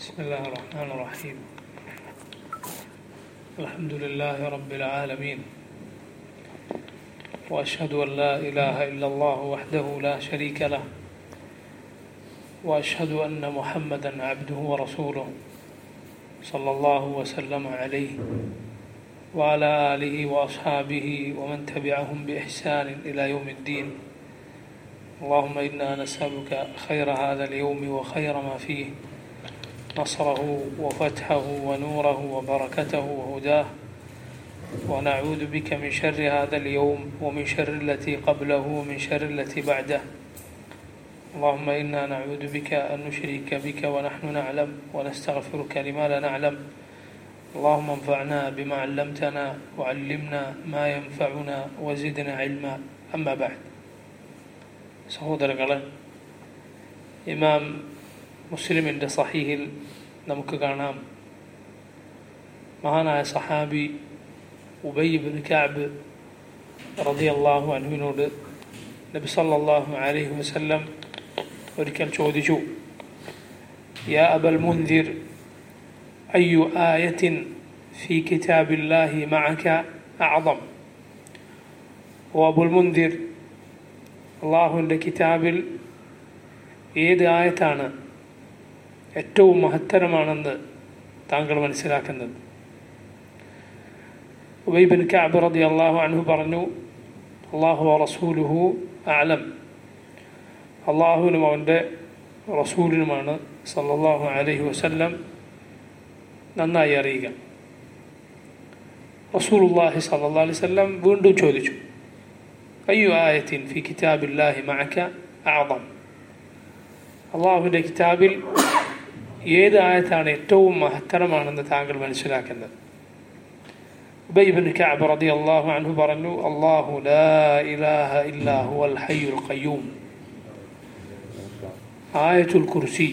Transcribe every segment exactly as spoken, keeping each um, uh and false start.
بسم الله الرحمن الرحيم الحمد لله رب العالمين وأشهد أن لا إله إلا الله وحده لا شريك له وأشهد أن محمدا عبده ورسوله صلى الله وسلم عليه وعلى آله وأصحابه ومن تبعهم بإحسان إلى يوم الدين اللهم إنا نسألك خير هذا اليوم وخير ما فيه نصره وفتحه ونوره وبركته وهداه ونعوذ بك من شر هذا اليوم ومن شر التي قبله ومن شر التي بعده اللهم إنا نعوذ بك أن نشرك بك ونحن نعلم ونستغفرك لما لا نعلم اللهم انفعنا بما علمتنا وعلمنا ما ينفعنا وزدنا علما أما بعد സഹോദരങ്ങളെ, ഇമാം മുസ്ലിമിൻ്റെ സഹീഹിൽ നമുക്ക് കാണാം, മഹാനായ സഹാബി ഉബൈ ഇബ്നു കഅബ് റളിയല്ലാഹു അൻഹുവിനോട് നബി സല്ലല്ലാഹു അലൈഹി വസല്ലം ഒരിക്കൽ ചോദിച്ചു, യാ അബൽ മുൻദിർ അയ്യു ആയത്തിൻ ഫീ കിതാബില്ലാഹി മഅക അഅദം. ഓ അബുൽ മുൻദിർ, അള്ളാഹുവിൻ്റെ കിതാബിൽ ഏത് ആയത്താണ് ഏറ്റവും മഹത്തരമാണെന്ന് താങ്കൾ മനസ്സിലാക്കുന്നത്? ഉബൈ ഇബ്നു കഅബ് റളിയല്ലാഹു അൻഹു പറഞ്ഞു, അല്ലാഹു വറസൂലുഹു അഅലം. അള്ളാഹുവിനും അവൻ്റെ റസൂലിനുമാണ് സല്ലല്ലാഹു അലൈഹി വസല്ലം നന്നായി അറിയുക. റസൂലുള്ളാഹി സല്ലല്ലാഹു അലൈഹി വസല്ലം വീണ്ടും ചോദിച്ചു, അയ്യു ആയത്തിൻ ഫി കിതാബില്ലാഹി മഅക അഅദം. അള്ളാഹുവിൻ്റെ കിതാബിൽ ഏത് ആയത്താണ് ഏറ്റവും മഹത്തരമാണെന്ന് താങ്കൾ മനസ്സിലാക്കുന്നത്? ഉബൈ ഇബ്നു കഅബ് റളിയല്ലാഹു അൻഹു പറഞ്ഞു, അല്ലാഹു ലാ ഇലാഹ ഇല്ലാ ഹുവൽ ഹയ്യുൽ ഖയ്യൂം. ആയത്തുൽ കുർസി.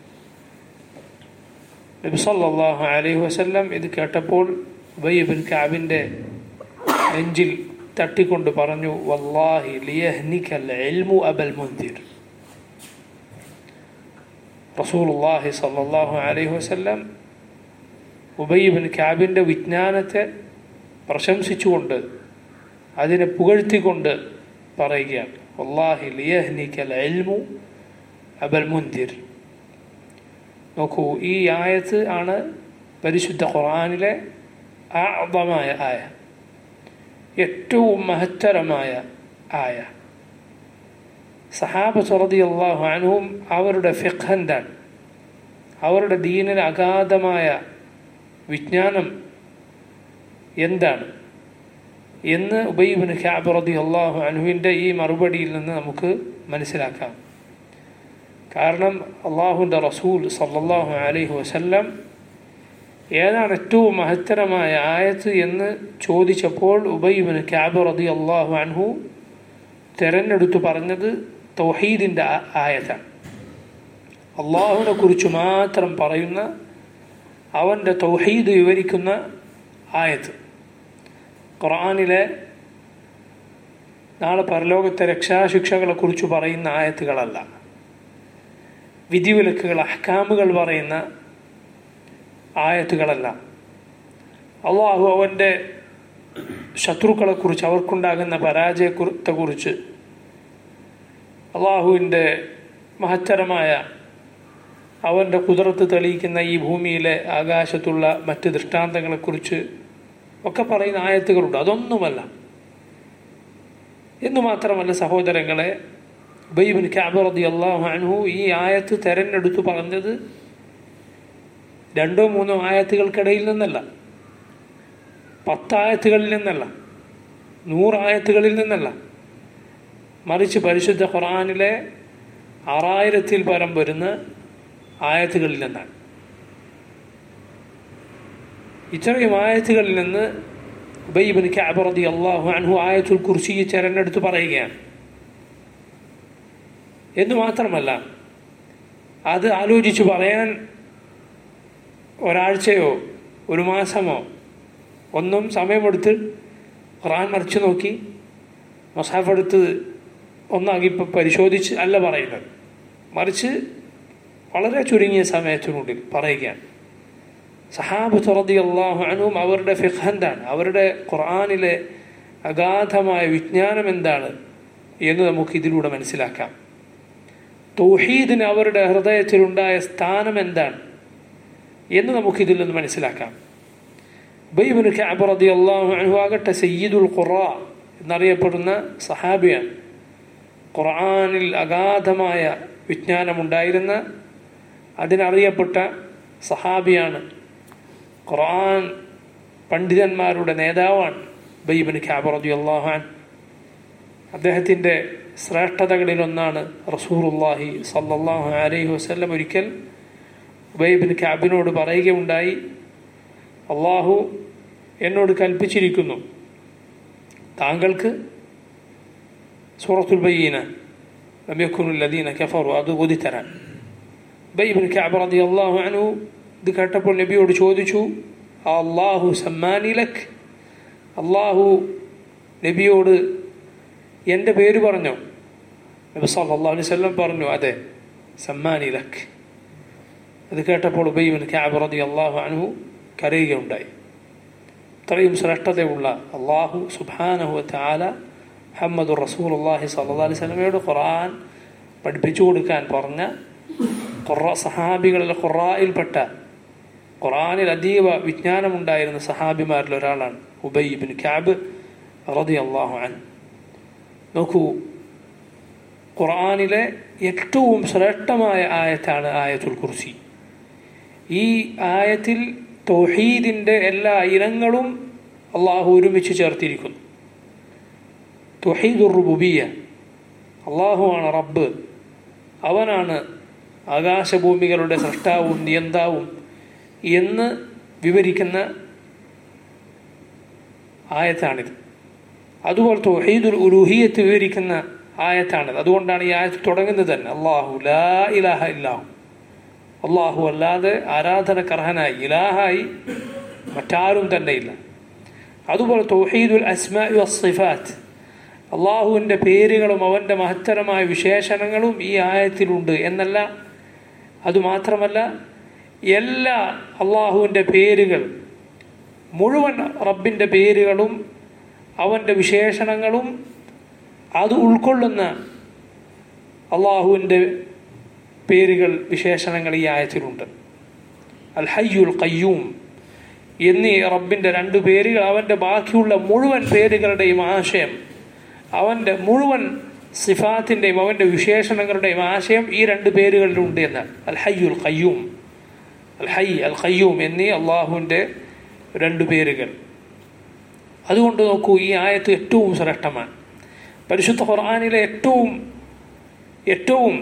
നബി സല്ലല്ലാഹു അലൈഹി വസല്ലം ഇത് കേട്ടപ്പോൾ ഉബൈ ഇബ്നു കഅബിൻ്റെ നെഞ്ചിൽ തട്ടിക്കൊണ്ട് പറഞ്ഞു, വല്ലാഹി ലിയഹ്നികൽ ഇൽമു അബൽ മുൻദിർ. റസൂലുള്ളാഹി സ്വല്ലല്ലാഹു അലൈഹി വസല്ലം ഉബൈ ഇബ്നു കഅബിൻ്റെ വിജ്ഞാനത്തെ പ്രശംസിച്ചുകൊണ്ട് അതിനെ പുകഴ്ത്തിക്കൊണ്ട് പറയുകയാണ്, വല്ലാഹി ലിയഹ്നികൽ ഇൽമു അബൽ മുൻദിർ. നോക്കൂ, ഈ ആയത്ത് ആണ് പരിശുദ്ധ ഖുർആനിലെ അഅദമായ ആയ, ഏറ്റവും മഹത്തരമായ ആയ. സഹാബത്ത് റളിയല്ലാഹു അൻഹും അവരുടെ ഫിഖ് എന്താണ്, അവരുടെ ദീനിൽ അഗാധമായ വിജ്ഞാനം എന്താണ് എന്ന് ഉബൈ ഇബ്നു കഅബ് റളിയല്ലാഹു അൻഹുവിൻ്റെ ഈ മറുപടിയിൽ നിന്ന് നമുക്ക് മനസ്സിലാക്കാം. കാരണം അള്ളാഹുവിൻ്റെ റസൂൽ സല്ലല്ലാഹു അലൈഹി വസല്ലം ഏതാണ് ഏറ്റവും മഹത്തരമായ ആയത്ത് എന്ന് ചോദിച്ചപ്പോൾ ഉബൈ ഇബ്നു കഅബ് റളിയല്ലാഹു അൻഹു തിരഞ്ഞെടുത്തു പറഞ്ഞത് തൗഹീദിൻ്റെ ആയത്താണ്. അള്ളാഹുവിനെ കുറിച്ച് മാത്രം പറയുന്ന, അവൻ്റെ തൗഹീദ് വിവരിക്കുന്ന ആയത്ത്. ഖുർആനിലെ നാളെ പരലോകത്തെ രക്ഷാശിക്ഷകളെക്കുറിച്ച് പറയുന്ന ആയത്തുകളല്ല, വിധിവിലക്കുകൾ അഹ്കാമുകൾ പറയുന്ന ആയത്തുകളല്ല. അള്ളാഹു അവൻ്റെ ശത്രുക്കളെക്കുറിച്ച്, അവർക്കുണ്ടാകുന്ന പരാജയത്തെക്കുറിച്ച്, അള്ളാഹുവിൻ്റെ മഹത്തരമായ അവൻ്റെ കുദറത്ത് തെളിയിക്കുന്ന ഈ ഭൂമിയിലെ ആകാശത്തുള്ള മറ്റ് ദൃഷ്ടാന്തങ്ങളെക്കുറിച്ച് ഒക്കെ പറയുന്ന ആയത്തുകളുണ്ട്. അതൊന്നുമല്ല. എന്നു മാത്രമല്ല സഹോദരങ്ങളെ, ഉബൈ ഇബ്നു കഅബ് റളിയല്ലാഹു അൻഹു ഈ ആയത്ത് തെരഞ്ഞെടുത്തു പറഞ്ഞത് രണ്ടോ മൂന്നോ ആയത്തുകൾക്കിടയിൽ നിന്നല്ല, പത്തായത്തുകളിൽ നിന്നല്ല, നൂറായത്തുകളിൽ നിന്നല്ല, മറിച്ച് പരിശുദ്ധ ഖുർആനിലെ ആറായിരത്തിൽ പരം വരുന്ന ആയത്തുകളിൽ നിന്നാണ്. ഇത്രയും ആയത്തുകളിൽ നിന്ന് ഉബൈ ഇബ്നു കഅബ് റളിയല്ലാഹു അൻഹു ആയത്തുൽ കുർസി തിരഞ്ഞെടുത്ത് പറയുകയാണ്. എന്നു മാത്രമല്ല, അത് ആലോചിച്ച് പറയാൻ ഒരാഴ്ചയോ ഒരു മാസമോ ഒന്നും സമയമെടുത്ത് ഖുർആൻ മറിച്ച് നോക്കി മുസ്ഹഫ് എടുത്ത് ഒന്നാക്കി പരിശോധിച്ച് അല്ല പറയുന്നത്, മറിച്ച് വളരെ ചുരുങ്ങിയ സമയത്തിനുള്ളിൽ പറയുകയാണ്. സഹാബത്ത് റളിയല്ലാഹു അൻഹും അവരുടെ ഫിഖ് എന്താണ്, അവരുടെ ഖുർആനിലെ അഗാധമായ വിജ്ഞാനം എന്താണ് എന്ന് നമുക്ക് ഇതിലൂടെ മനസ്സിലാക്കാം. തൗഹീദിന് അവരുടെ ഹൃദയത്തിലുണ്ടായ സ്ഥാനം എന്താണ് എന്ന് നമുക്കിതിൽ നിന്ന് മനസ്സിലാക്കാം. ഉബൈ ഇബ്നു കഅബ് റളിയല്ലാഹു അൻഹു ആകട്ടെ സയ്യിദുൽ ഖുറാ എന്നറിയപ്പെടുന്ന സഹാബിയാണ്. ഖുർആനിൽ അഗാധമായ വിജ്ഞാനമുണ്ടായിരുന്ന അതിനറിയപ്പെട്ട സഹാബിയാണ്. ഖുർആൻ പണ്ഡിതന്മാരുടെ നേതാവാണ് ഉബൈ ഇബ്നു കഅബ് റളിയല്ലാഹു അൻഹു. അദ്ദേഹത്തിൻ്റെ ശ്രേഷ്ഠതകളിലൊന്നാണ് റസൂലുള്ളാഹി സ്വല്ലല്ലാഹു അലൈഹി വസല്ലം ഒരിക്കൽ ഉബൈ ഇബ്നു കഅബിനോട് പറയുകയുണ്ടായി, അള്ളാഹു എന്നോട് കൽപ്പിച്ചിരിക്കുന്നു താങ്കൾക്ക് സൂറത്തുൽ ബയ്യിന ലം യകുനുൽ ലദീന കഫറു അത് ഓതിത്തരാൻ. ഉബൈ ഇബ്നു കഅബ് റളിയല്ലാഹു അൻഹു ഇത് കേട്ടപ്പോൾ നബിയോട് ചോദിച്ചു, അല്ലാഹു സമ്മാനി ലക്, അള്ളാഹു നബിയോട് എൻ്റെ പേര് പറഞ്ഞോ? നബി സല്ലല്ലാഹു അലൈഹി വസല്ലം പറഞ്ഞു, അതെ, സമ്മാനി ലക്. അത് കേട്ടപ്പോൾ ഉബൈ ഇബ്നു കഅബ് റളിയല്ലാഹു അൻഹു കരയുകയുണ്ടായി. ഇത്രയും ശ്രേഷ്ഠതയുള്ള അള്ളാഹു സുബ്ഹാനഹു വ തആല മുഹമ്മദുർ റസൂലുള്ളാഹി സ്വല്ലല്ലാഹു അലൈഹി വസല്ലമയോട് ഖുർആൻ പഠിപ്പിച്ചു കൊടുക്കാൻ പറഞ്ഞ ഖുറാ സഹാബികളിൽ ഖുറായിൽപ്പെട്ട ഖുർആനിൽ അതീവ വിജ്ഞാനമുണ്ടായിരുന്ന സഹാബിമാരിൽ ഒരാളാണ് ഉബൈ ഇബ്നു കഅബ് റളിയല്ലാഹു അൻഹു. നോക്കൂ, ഖുർആനിലെ ഏറ്റവും ശ്രേഷ്ഠമായ ആയത്താണ് ആയത്തുൽ കുർസി. ഈ ആയത്തിൽ തൗഹീദിൻ്റെ എല്ലാ ഇനങ്ങളും അള്ളാഹു ഒരുമിച്ച് ചേർത്തിരിക്കുന്നു. തൗഹീദുർ റുബൂബിയ്യ, അള്ളാഹുവാണ് റബ്ബ്, അവനാണ് ആകാശഭൂമികളുടെ സൃഷ്ടാവും നിയന്താവും എന്ന് വിവരിക്കുന്ന ആയത്താണിത്. അതുപോലെ തൗഹീദുൽ ഉലൂഹിയ്യത്ത് വിവരിക്കുന്ന ആയത്താണിത്. അതുകൊണ്ടാണ് ഈ ആയത്ത് തുടങ്ങുന്നത് തന്നെ അല്ലാഹു ലാ ഇലാഹ ഇല്ലാഹു, അള്ളാഹു അല്ലാതെ ആരാധനക്കർഹനായി ഇലാഹായി മറ്റാരും തന്നെയില്ല. അതുപോലെ തൗഹീദുൽ അസ്മാഇ വസ്സിഫാത്ത്, അള്ളാഹുവിൻ്റെ പേരുകളും അവൻ്റെ മഹത്തരമായ വിശേഷണങ്ങളും ഈ ആയത്തിലുണ്ട് എന്നല്ല, അതുമാത്രമല്ല എല്ലാ അള്ളാഹുവിൻ്റെ പേരുകൾ മുഴുവൻ റബ്ബിൻ്റെ പേരുകളും അവൻ്റെ വിശേഷണങ്ങളും അത് ഉൾക്കൊള്ളുന്ന അള്ളാഹുവിൻ്റെ പേരുകൾ വിശേഷണങ്ങൾ ഈ ആയത്തിലുണ്ട്. അൽ ഹയ്യുൽ ഖയ്യൂം എന്നീ റബ്ബിൻ്റെ രണ്ട് പേരുകൾ അവൻ്റെ ബാക്കിയുള്ള മുഴുവൻ പേരുകളുടെയും ആശയം, അവൻ്റെ മുഴുവൻ സിഫാത്തിൻ്റെയും അവൻ്റെ വിശേഷണങ്ങളുടെയും ആശയം ഈ രണ്ട് പേരുകളിലുണ്ട് എന്ന്. അൽ ഹയ്യുൽ ഖയ്യൂം, അൽ ഹൈ അൽ ഖയ്യൂം എന്നീ അള്ളാഹുവിൻ്റെ രണ്ട് പേരുകൾ. അതുകൊണ്ട് നോക്കൂ, ഈ ആയത്ത് ഏറ്റവും ശ്രേഷ്ഠമാണ്. പരിശുദ്ധ ഖുർആനിലെ ഏറ്റവും ഏറ്റവും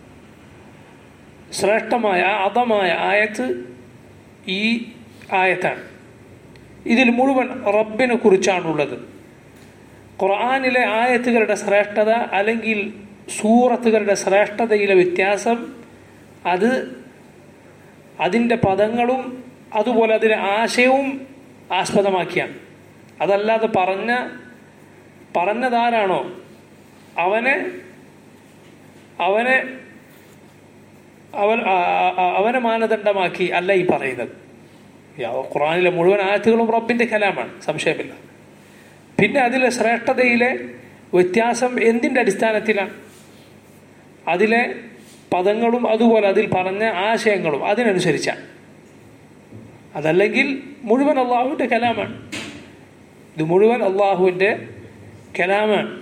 ശ്രേഷ്ഠമായ അദമായ ആയത്ത് ഈ ആയത്താണ്. ഇതിൽ മുഴുവൻ റബ്ബിനെ കുറിച്ചാണുള്ളത്. ഖുർആനിലെ ആയത്തുകളുടെ ശ്രേഷ്ഠത അല്ലെങ്കിൽ സൂറത്തുകളുടെ ശ്രേഷ്ഠതയിലെ വ്യത്യാസം അത് അതിൻ്റെ പദങ്ങളും അതുപോലെ അതിൻ്റെ ആശയവും ആസ്പദമാക്കിയാണ്. അതല്ലാതെ പറഞ്ഞ പറഞ്ഞതാരാണോ അവനെ അവനെ അവൻ അവനെ മാനദണ്ഡമാക്കി അല്ല ഈ പറയുന്നത്. ഖുർആനിലെ മുഴുവൻ ആയത്തുകളും റബ്ബിൻ്റെ കലാമാണ്, സംശയമില്ല. പിന്നെ അതിലെ ശ്രേഷ്ഠതയിലെ വ്യത്യാസം എന്തിൻ്റെ അടിസ്ഥാനത്തിലാണ്? അതിലെ പദങ്ങളും അതുപോലെ അതിൽ പറഞ്ഞ ആശയങ്ങളും അതിനനുസരിച്ചാണ്. അതല്ലെങ്കിൽ മുഴുവൻ അള്ളാഹുവിൻ്റെ കലാമാണ്. ഇത് മുഴുവൻ അള്ളാഹുവിൻ്റെ കലാമാണ്.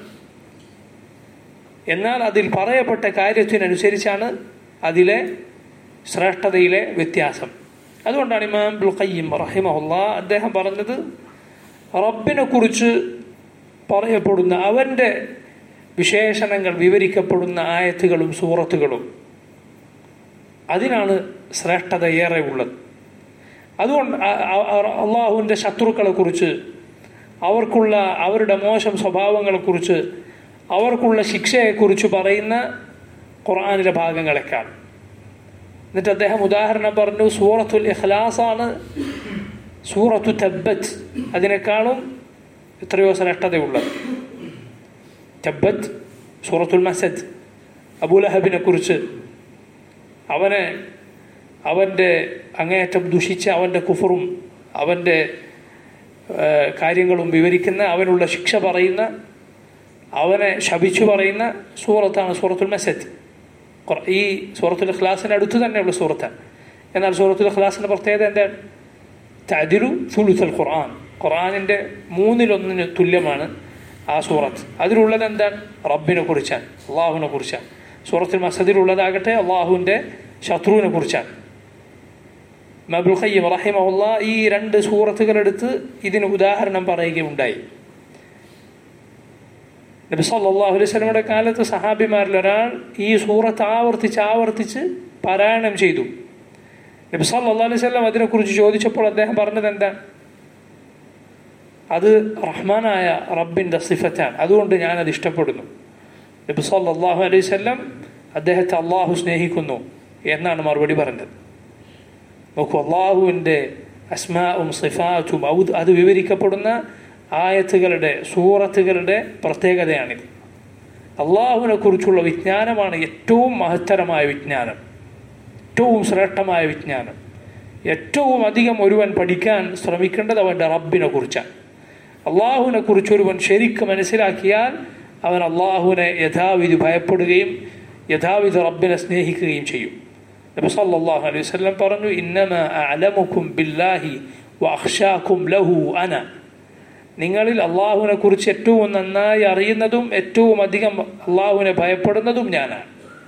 എന്നാൽ അതിൽ പറയപ്പെട്ട കാര്യത്തിനനുസരിച്ചാണ് അതിലെ ശ്രേഷ്ഠതയിലെ വ്യത്യാസം. അതുകൊണ്ടാണ് ഇമാം ഇബ്നുൽ ഖയ്യിം റഹിമഹുല്ലാഹ് അദ്ദേഹം പറഞ്ഞത്, റബ്ബിനെ കുറിച്ച് പറയപ്പെടുന്ന അവൻ്റെ വിശേഷണങ്ങൾ വിവരിക്കപ്പെടുന്ന ആയത്തുകളും സൂറത്തുകളും അതിനാണ് ശ്രേഷ്ഠത ഏറെ ഉള്ളത്. അതുകൊണ്ട് അള്ളാഹുവിൻ്റെ ശത്രുക്കളെക്കുറിച്ച്, അവർക്കുള്ള അവരുടെ മോശം സ്വഭാവങ്ങളെക്കുറിച്ച്, അവർക്കുള്ള ശിക്ഷയെക്കുറിച്ച് പറയുന്ന ഖുർആനിലെ ഭാഗങ്ങളെക്കാൾ. എന്നിട്ട് അദ്ദേഹം ഉദാഹരണം പറഞ്ഞു, സൂറത്തുൽ ഇഖ്ലാസാണ് സൂറത്തു തബ്ബത്ത് അതിനേക്കാളും എത്രയോ ശ്രേഷ്ഠതയുള്ളത്. തബ്ബത്ത് സൂറത്തുൽ മസദ്, അബൂലഹബിനെ കുറിച്ച് അവനെ അവൻ്റെ അങ്ങേയറ്റം ദുഷിച്ച അവൻ്റെ കുഫറും അവൻ്റെ കാര്യങ്ങളും വിവരിക്കുന്ന, അവനുള്ള ശിക്ഷ പറയുന്ന, അവനെ ശപിച്ചു പറയുന്ന സൂറത്താണ് സൂറത്തുൽ മസദ്. ഈ സൂറത്തുൽ ഇഖ്ലാസിന് അടുത്ത് തന്നെയുള്ള സൂറത്താണ്. എന്നാൽ സൂറത്തുൽ ഇഖ്ലാസിൻ്റെ പ്രത്യേകത എന്താണ്? തഅദിലു സുലുസൽ ഖുർആൻ, ഖുർആനിൻ്റെ മൂന്നിലൊന്നിന് തുല്യമാണ് ആ സൂറത്ത്. അതിലുള്ളത് എന്താണ്? റബ്ബിനെ കുറിച്ചാണ്, അള്ളാഹുവിനെ കുറിച്ചാണ്. സൂറത്തുൽ മസദിലുള്ളതാകട്ടെ അള്ളാഹുവിൻ്റെ ശത്രുവിനെ കുറിച്ചാണ്. ഇബ്നുൽ ഖയ്യിം റഹിമഹുല്ലാ ഈ രണ്ട് സൂറത്തുകളെടുത്ത് ഇതിന് ഉദാഹരണം പറയുകയുണ്ടായി. നബി സല്ലല്ലാഹു അലൈഹി വസല്ലമയുടെ കാലത്ത് സഹാബിമാരിൽ ഒരാൾ ഈ സൂറത്ത് ആവർത്തിച്ച് ആവർത്തിച്ച് പാരായണം ചെയ്തു. നബി സല്ലല്ലാഹു അലൈഹി വസല്ലം അതിനെക്കുറിച്ച് ചോദിച്ചപ്പോൾ അദ്ദേഹം പറഞ്ഞത് എന്താണ്? അത് റഹ്മാനായ റബ്ബിൻ്റെ സിഫത്താണ്, അതുകൊണ്ട് ഞാനത് ഇഷ്ടപ്പെടുന്നു. നബി സല്ലല്ലാഹു അലൈഹി വസല്ലം അദ്ദേഹത്തെ അള്ളാഹു സ്നേഹിക്കുന്നു എന്നാണ് മറുപടി പറഞ്ഞത്. നോക്കൂ, അള്ളാഹുവിൻ്റെ അസ്മാഉം സിഫാത്തും അത് വിവരിക്കപ്പെടുന്ന ആയത്തുകളുടെ സൂറത്തുകളുടെ പ്രത്യേകതയാണിത്. അള്ളാഹുവിനെ കുറിച്ചുള്ള വിജ്ഞാനമാണ് ഏറ്റവും മഹത്തരമായ വിജ്ഞാനം, ഏറ്റവും ശ്രേഷ്ഠമായ വിജ്ഞാനം. ഏറ്റവും അധികം ഒരുവൻ പഠിക്കാൻ ശ്രമിക്കേണ്ടത് അവൻ്റെ റബ്ബിനെ കുറിച്ചാണ്. അള്ളാഹുവിനെ കുറിച്ച് ഒരുവൻ ശരിക്കും മനസ്സിലാക്കിയാൽ അവൻ അള്ളാഹുവിനെ യഥാവിധി ഭയപ്പെടുകയും യഥാവിധി റബ്ബിനെ സ്നേഹിക്കുകയും ചെയ്യും. നബി സല്ലല്ലാഹു അലൈഹി വസല്ലം പറഞ്ഞു, ഇന്നമാ അഅലമുക്കും ബില്ലാഹി വഅഖ്ശാകും ലഹു അന. നിങ്ങളിൽ അള്ളാഹുവിനെ കുറിച്ച് ഏറ്റവും നന്നായി അറിയുന്നതും ഏറ്റവും അധികം അള്ളാഹുവിനെ ഭയപ്പെടുന്നതും ഞാനാണ്.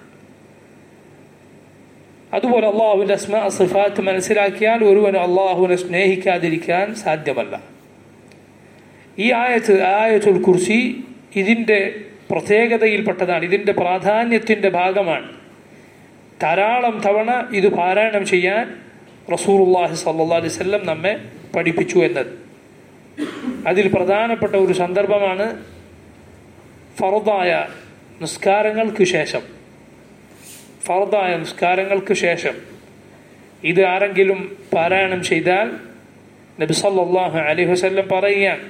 അതുപോലെ അള്ളാഹുവിൻ്റെ അസ്മാ സിഫാത്ത് മനസ്സിലാക്കിയാൽ ഒരുവന് അള്ളാഹുവിനെ സ്നേഹിക്കാതിരിക്കാൻ സാധ്യമല്ല. ഈ ആയത്ത് ആയത്തുൽ കുർസി ഇതിൻ്റെ പ്രത്യേകതയിൽപ്പെട്ടതാണ്, ഇതിൻ്റെ പ്രാധാന്യത്തിൻ്റെ ഭാഗമാണ്. ധാരാളം തവണ ഇത് പാരായണം ചെയ്യാൻ റസൂലുള്ളാഹി സ്വല്ലല്ലാഹു അലൈഹി വസല്ലം നമ്മെ പഠിപ്പിച്ചു എന്നത്. അതിൽ പ്രധാനപ്പെട്ട ഒരു സന്ദർഭമാണ് ഫർദായ നിസ്കാരങ്ങൾക്ക് ശേഷം. ഫർദായ നിസ്കാരങ്ങൾക്ക് ശേഷം ഇത് ആരെങ്കിലും പാരായണം ചെയ്താൽ നബി സല്ലല്ലാഹു അലൈഹി വസല്ലം പറയുകയാണ്,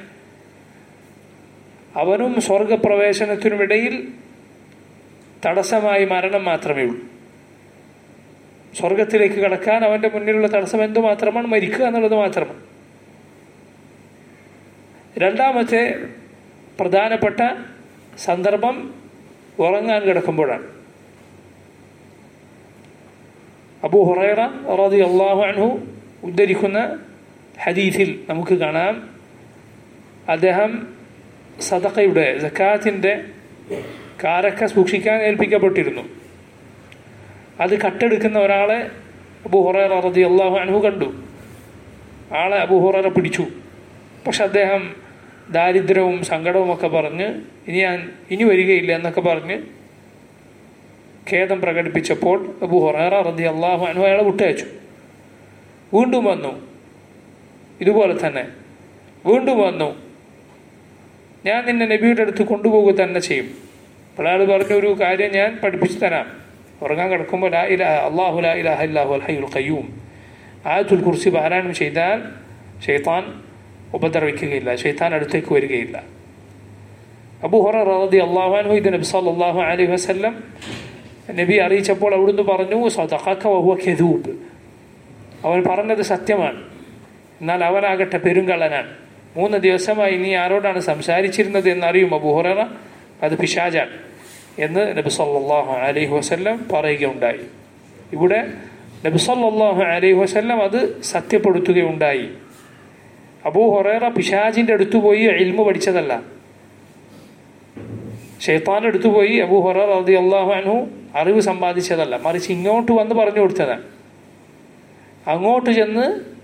അവനും സ്വർഗപ്രവേശനത്തിനുമിടയിൽ തടസ്സമായി മരണം മാത്രമേ ഉള്ളൂ. സ്വർഗത്തിലേക്ക് കടക്കാൻ അവൻ്റെ മുന്നിലുള്ള തടസ്സം എന്തു മാത്രമാണ്? മരിക്കുക എന്നുള്ളത് മാത്രമാണ്. രണ്ടാമത്തെ പ്രധാനപ്പെട്ട സന്ദർഭം ഉറങ്ങാൻ കിടക്കുമ്പോഴാണ്. അബൂ ഹുറൈറ റളിയല്ലാഹു അൻഹു ഉദ്ധരിക്കുന്ന ഹദീസിൽ നമുക്ക് കാണാം, അദ്ദേഹം സദഖയുടെ സക്കാത്തിൻ്റെ കാരക്ക സൂക്ഷിക്കാൻ ഏൽപ്പിക്കപ്പെട്ടിരുന്നു. അത് കട്ടെടുക്കുന്ന ഒരാളെ അബൂ ഹുറൈറ റളിയല്ലാഹു അൻഹു കണ്ടു. ആളെ അബൂ ഹുറൈറ പിടിച്ചു. പക്ഷെ അദ്ദേഹം ദാരിദ്ര്യവും സങ്കടവും ഒക്കെ പറഞ്ഞ് ഇനി ഞാൻ ഇനി വരികയില്ല എന്നൊക്കെ പറഞ്ഞ് ഖേദം പ്രകടിപ്പിച്ചപ്പോൾ അബൂ ഹുറൈറ റളിയല്ലാഹു അൻഹു അയാളെ വിട്ടയച്ചു. വീണ്ടും വന്നു, ഇതുപോലെ തന്നെ വീണ്ടും വന്നു, ഞാൻ നിന്നെ നബിയുടെ അടുത്ത് കൊണ്ടുപോകുക തന്നെ ചെയ്യും. അപ്പോൾ അയാൾ പറഞ്ഞ ഒരു കാര്യം ഞാൻ പഠിപ്പിച്ചു തരാം. ഉറങ്ങാൻ കിടക്കുമ്പോൾ ലാ ഇലാഹ അല്ലാഹു ലാ ഇലാഹ ഇല്ലഹു അൽ ഹയ്യുൽ ഖയ്യൂം ആയത്തുൽ കുർസി പാരായണം ചെയ്താൽ ശൈത്താൻ ഉപദ്രവിക്കുകയില്ല, ശൈത്താൻ അടുത്തേക്ക് വരികയില്ല. അബൂ ഹുറൈറ റളിയല്ലാഹു അൻഹു ഇത് നബി സല്ലല്ലാഹു അലൈഹി വസല്ലം നബി അറിയിച്ചപ്പോൾ അവിടുന്ന് പറഞ്ഞു, സദഖക വഹുവ കദൂബ്, അവൻ പറഞ്ഞത് സത്യമാണ്, എന്നാൽ അവനാകട്ടെ പെരുങ്കള്ളനാണ്. മൂന്ന് ദിവസമായി നീ ആരോടാണ് സംസാരിച്ചിരുന്നത് എന്നറിയും അബൂ ഹുറൈറ, അത് പിശാചാണ് എന്ന് നബി സല്ലല്ലാഹു അലൈഹി വസല്ലം പറയുകയുണ്ടായി. ഇവിടെ നബി സല്ലല്ലാഹു അലൈഹി വസല്ലം അത് സത്യപ്പെടുത്തുകയുണ്ടായി. അബൂ ഹുറൈറ പിശാചിൻ്റെ അടുത്ത് പോയി ഇൽമു പഠിച്ചതല്ല, ശൈത്താൻ്റെ അടുത്ത് പോയി അബൂ ഹുറൈറ റളിയല്ലാഹു അൻഹു അറിവ് സമ്പാദിച്ചതല്ല, മറിച്ച് ഇങ്ങോട്ട് വന്ന് പറഞ്ഞു കൊടുത്തതാണ്. അങ്ങോട്ട് ചെന്ന്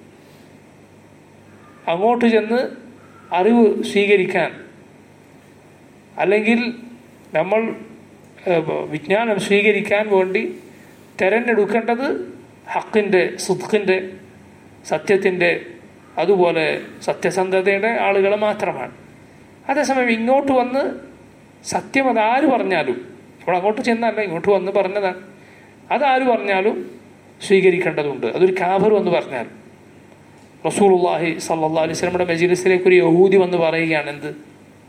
അങ്ങോട്ട് ചെന്ന് അറിവ് സ്വീകരിക്കാൻ, അല്ലെങ്കിൽ നമ്മൾ വിജ്ഞാനം സ്വീകരിക്കാൻ വേണ്ടി തിരഞ്ഞെടുക്കേണ്ടത് ഹക്കിൻ്റെ, സിദ്ഖിൻ്റെ, സത്യത്തിൻ്റെ, അതുപോലെ സത്യസന്ധതയുടെ ആളുകളെ മാത്രമാണ്. അതേസമയം ഇങ്ങോട്ട് വന്ന് സത്യം അതാര് പറഞ്ഞാലും, ഇവിടെ അങ്ങോട്ട് ചെന്നല്ല ഇങ്ങോട്ട് വന്ന് പറഞ്ഞതാണ്, അതാര് പറഞ്ഞാലും സ്വീകരിക്കേണ്ടതുണ്ട്. അതൊരു കാഫിർ വന്ന് പറഞ്ഞാൽ. റസൂലുള്ളാഹി സ്വല്ലല്ലാഹു അലൈഹി വസല്ലമയുടെ മജ്ലിസിലേക്ക് ഒരു യഹൂദി വന്ന് പറയുകയാണ്, എന്ത്,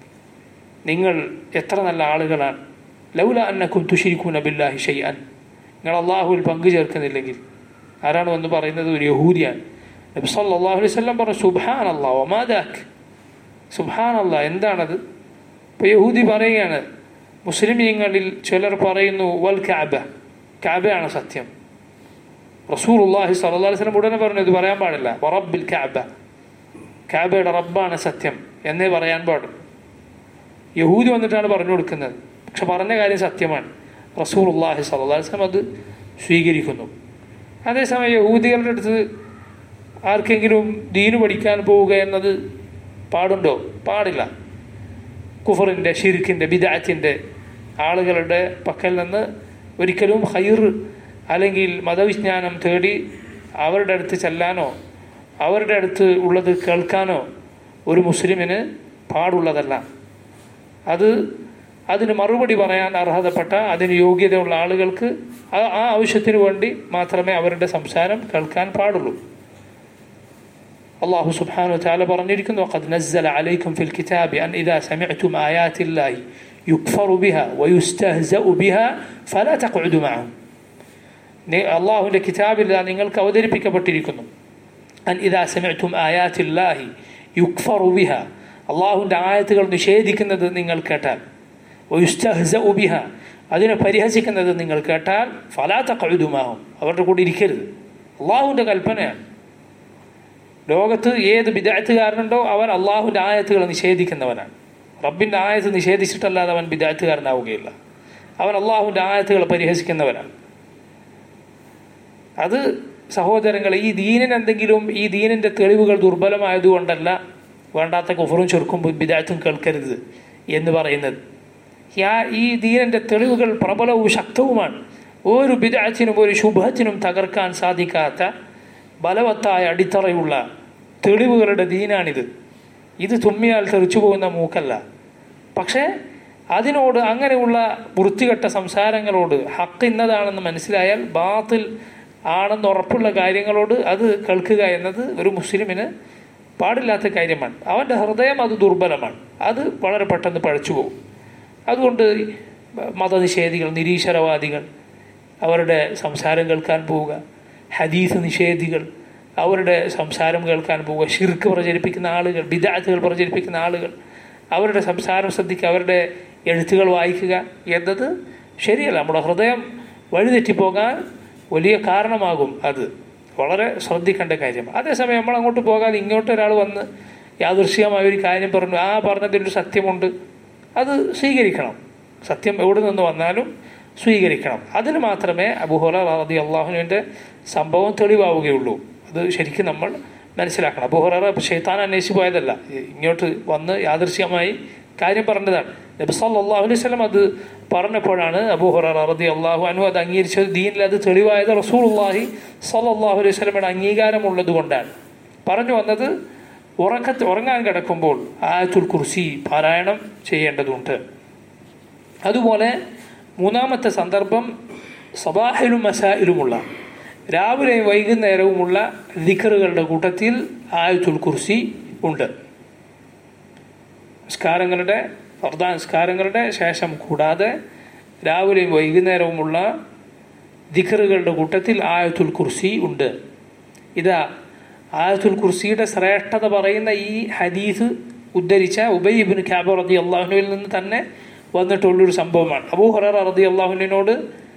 നിങ്ങൾ എത്ര നല്ല ആളുകളാണ്, ലൗല അന്നകും തുശ്രികൂന ബില്ലാഹി ഷൈഅൻ, നിങ്ങൾ അള്ളാഹുവിൽ പങ്കു ചേർക്കുന്നില്ലെങ്കിൽ. ആരാണ് വന്ന് പറയുന്നത്? ഒരു യഹൂദിയാണ്. നബി സല്ലല്ലാഹു അലൈഹി വസല്ലം പറഞ്ഞു സുബ്ഹാനല്ലാഹ് വമാ ദാക്, സുബ്ഹാനല്ലാഹ് എന്താണത്? ഇപ്പോൾ യഹൂദി പറയുകയാണ്, മുസ്ലിമീങ്ങളിൽ ചിലർ പറയുന്നു വൽ കഅബ, കഅബയാണ് സത്യം. റസൂലുള്ളാഹി സ്വല്ലല്ലാഹു അലൈഹി വസല്ലം ഉടനെ പറഞ്ഞു ഇത് പറയാൻ പാടില്ല. വറബ്ബിൽ കഅബ, കഅബയുടെ റബ്ബാണ് സത്യം എന്നേ പറയാൻ പാടും. യഹൂദി വന്നിട്ടാണ് പറഞ്ഞു കൊടുക്കുന്നത്. പക്ഷെ പറഞ്ഞ കാര്യം സത്യമാണ്. റസൂലുള്ളാഹി സ്വല്ലല്ലാഹു അലൈഹി വസല്ലം അത് സ്വീകരിക്കുന്നു. അതേസമയം യഹൂദികളുടെ അടുത്ത് ആർക്കെങ്കിലും ദീന് പഠിക്കാൻ പോവുക എന്നത് പാടുണ്ടോ? പാടില്ല. കുഫറിൻ്റെ, ഷിർക്കിൻ്റെ, ബിദ്അത്തിൻ്റെ ആളുകളുടെ പക്കൽ നിന്ന് ഒരിക്കലും ഖൈർ അല്ലെങ്കിൽ മതവിജ്ഞാനം തേടി അവരുടെ അടുത്ത് ചെല്ലാനോ അവരുടെ അടുത്ത് ഉള്ളത് കേൾക്കാനോ ഒരു മുസ്ലിമിന് പാടുള്ളതല്ല. അത് അതിന് മറുപടി പറയാൻ അർഹതപ്പെട്ട, അതിന് യോഗ്യതയുള്ള ആളുകൾക്ക് ആ ആ ആവശ്യത്തിന് വേണ്ടി മാത്രമേ അവരുടെ സംസാരം കേൾക്കാൻ പാടുള്ളൂ. അല്ലാഹു സുബ്ഹാനഹു വ തആല പറഞ്ഞിരിക്കുന്നു ഖദ് നസ്സല അലൈക്കും ഫിൽ കിതാബി അൻ ഇദാ സമിഅ്തും ആയാത്തില്ലാഹി യുക്ഫറു ബിഹാ വയുസ്തഹ്സഉ ബിഹാ ഫലാ തഖ്ഉദു മഅഹും. അല്ലാഹുവിൻ്റെ കിതാബിൽ നിങ്ങൾക്ക് അവതരിപ്പിക്കപ്പെട്ടിരിക്കുന്നു അൻ ഇദാ സമിഅ്തും ആയാത്തില്ലാഹി യുക്ഫറു ബിഹാ, അല്ലാഹുവിൻ്റെ ആയത്തുകൾ നിഷേധിക്കുന്നത് നിങ്ങൾ കേട്ടാൽ, വയുസ്തഹ്സഉ ബിഹാ അതിനെ പരിഹസിക്കുന്നത് നിങ്ങൾ കേട്ടാൽ ഫലാ തഖ്ഉദു മഅഹും അവരുടെ കൂടെ ഇരിക്കരുത്. അല്ലാഹുവിൻ്റെ കൽപ്പനയാണ്. ലോകത്ത് ഏത് ബിദ്അത്തുകാരനുണ്ടോ അവൻ അള്ളാഹുവിൻ്റെ ആയത്തുകൾ നിഷേധിക്കുന്നവനാണ്. റബ്ബിൻ്റെ ആയത്ത് നിഷേധിച്ചിട്ടല്ലാതെ അവൻ ബിദ്അത്തുകാരനാവുകയില്ല. അവൻ അള്ളാഹുവിൻ്റെ ആയത്തുകൾ പരിഹസിക്കുന്നവനാണ്. അത് സഹോദരങ്ങൾ, ഈ ദീനിന് എന്തെങ്കിലും ഈ ദീനിൻ്റെ തെളിവുകൾ ദുർബലമായതുകൊണ്ടല്ല വേണ്ടാത്ത കുഫറും ചുരുക്കും ബിദ്അത്തും കേൾക്കരുത് എന്ന് പറയുന്നത്. ഈ ദീനിൻ്റെ തെളിവുകൾ പ്രബലവും ശക്തവുമാണ്. ഒരു ബിദ്അത്തിനും ഒരു ശുബ്ഹത്തിനും തകർക്കാൻ സാധിക്കാത്ത ബലവത്തായ അടിത്തറയുള്ള തെളിവുകളുടെ ദീനാണിത്. ഇത് തുമ്മിയാൽ തെറിച്ചു പോകുന്ന മൂക്കല്ല. പക്ഷേ അതിനോട്, അങ്ങനെയുള്ള വൃത്തികെട്ട സംസാരങ്ങളോട്, ഹക്ക് ഇന്നതാണെന്ന് മനസ്സിലായാൽ ബാത്തിൽ ആണെന്ന് ഉറപ്പുള്ള കാര്യങ്ങളോട് അത് കേൾക്കുക എന്നത് ഒരു മുസ്ലിമിന് പാടില്ലാത്ത കാര്യമാണ്. അവൻ്റെ ഹൃദയം അത് ദുർബലമാണ്. അത് വളരെ പെട്ടെന്ന് പഴച്ചു പോകും. അതുകൊണ്ട് മതനിഷേധികൾ, നിരീശ്വരവാദികൾ അവരുടെ സംസാരം കേൾക്കാൻ പോവുക, ഹദീസ് നിഷേധികൾ അവരുടെ സംസാരം കേൾക്കാൻ പോവുക, ഷിർക്ക് പ്രചരിപ്പിക്കുന്ന ആളുകൾ, ബിദ്അത്തുകൾ പ്രചരിപ്പിക്കുന്ന ആളുകൾ അവരുടെ സംസാരം ശ്രദ്ധിക്കുക, അവരുടെ എഴുത്തുകൾ വായിക്കുക എന്നത് ശരിയല്ല. നമ്മുടെ ഹൃദയം വഴിതെറ്റിപ്പോകാൻ വലിയ കാരണമാകും. അത് വളരെ ശ്രദ്ധിക്കേണ്ട കാര്യം. അതേസമയം നമ്മൾ അങ്ങോട്ട് പോകാതെ ഇങ്ങോട്ട് ഒരാൾ വന്ന് യാദൃശ്ചികമായ ഒരു കാര്യം പറഞ്ഞു, ആ പറഞ്ഞതിലൊരു സത്യമുണ്ട്, അത് സ്വീകരിക്കണം. സത്യം എവിടെ നിന്ന് വന്നാലും സ്വീകരിക്കണം. അതിന് മാത്രമേ അബൂ ഹുറൈറ റളിയല്ലാഹു അൻഹുവിൻ്റെ സംഭവം തെളിവാവുകയുള്ളൂ. അത് ശരിക്കും നമ്മൾ മനസ്സിലാക്കണം. അബൂ ഹുറൈറ ശൈത്താൻ അന്വേഷിച്ച് പോയതല്ല, ഇങ്ങോട്ട് വന്ന് യാദൃശ്ചികമായി കാര്യം പറഞ്ഞതാണ്. നബി സല്ലല്ലാഹു അലൈഹി വസല്ലം അത് പറഞ്ഞപ്പോഴാണ് അബൂ ഹുറൈറ റളിയല്ലാഹു അൻഹു അത് അംഗീകരിച്ചത്. ദീനിൽ അത് തെളിവായത് റസൂലുള്ളാഹി സല്ലല്ലാഹു അലൈഹി വസല്ലമയുടെ അംഗീകാരമുള്ളത് കൊണ്ടാണ്. പറഞ്ഞു വന്നത് ഉറക്കത്ത് ഉറങ്ങാൻ കിടക്കുമ്പോൾ ആയത്തുൽ കുർസി പാരായണം ചെയ്യേണ്ടതുണ്ട്. അതുപോലെ മൂന്നാമത്തെ സന്ദർഭം സബാഹിലും മസായിലുമുള്ള, രാവിലെയും വൈകുന്നേരവുമുള്ള ദിക്റുകളുടെ കൂട്ടത്തിൽ ആയത്തുൽ കുർസി ഉണ്ട്. നിസ്കാരങ്ങളുടെ ഫർദാ നിസ്കാരങ്ങളുടെ ശേഷം കൂടാതെ രാവിലെയും വൈകുന്നേരവുമുള്ള ദിക്റുകളുടെ കൂട്ടത്തിൽ ആയത്തുൽ കുർസി ഉണ്ട്. ഇതാ ആയത്തുൽ കുർസിയുടെ ശ്രേഷ്ഠത പറയുന്ന ഈ ഹദീസ് ഉദ്ധരിച്ച ഉബൈ ഇബ്നു കഅബ് റളിയല്ലാഹു അൻഹുവിൽ നിന്ന് തന്നെ വന്നിട്ടുള്ളൊരു സംഭവമാണ്. അബൂ ഹുറൈറ റളിയല്ലാഹു അൻഹുവിനോട്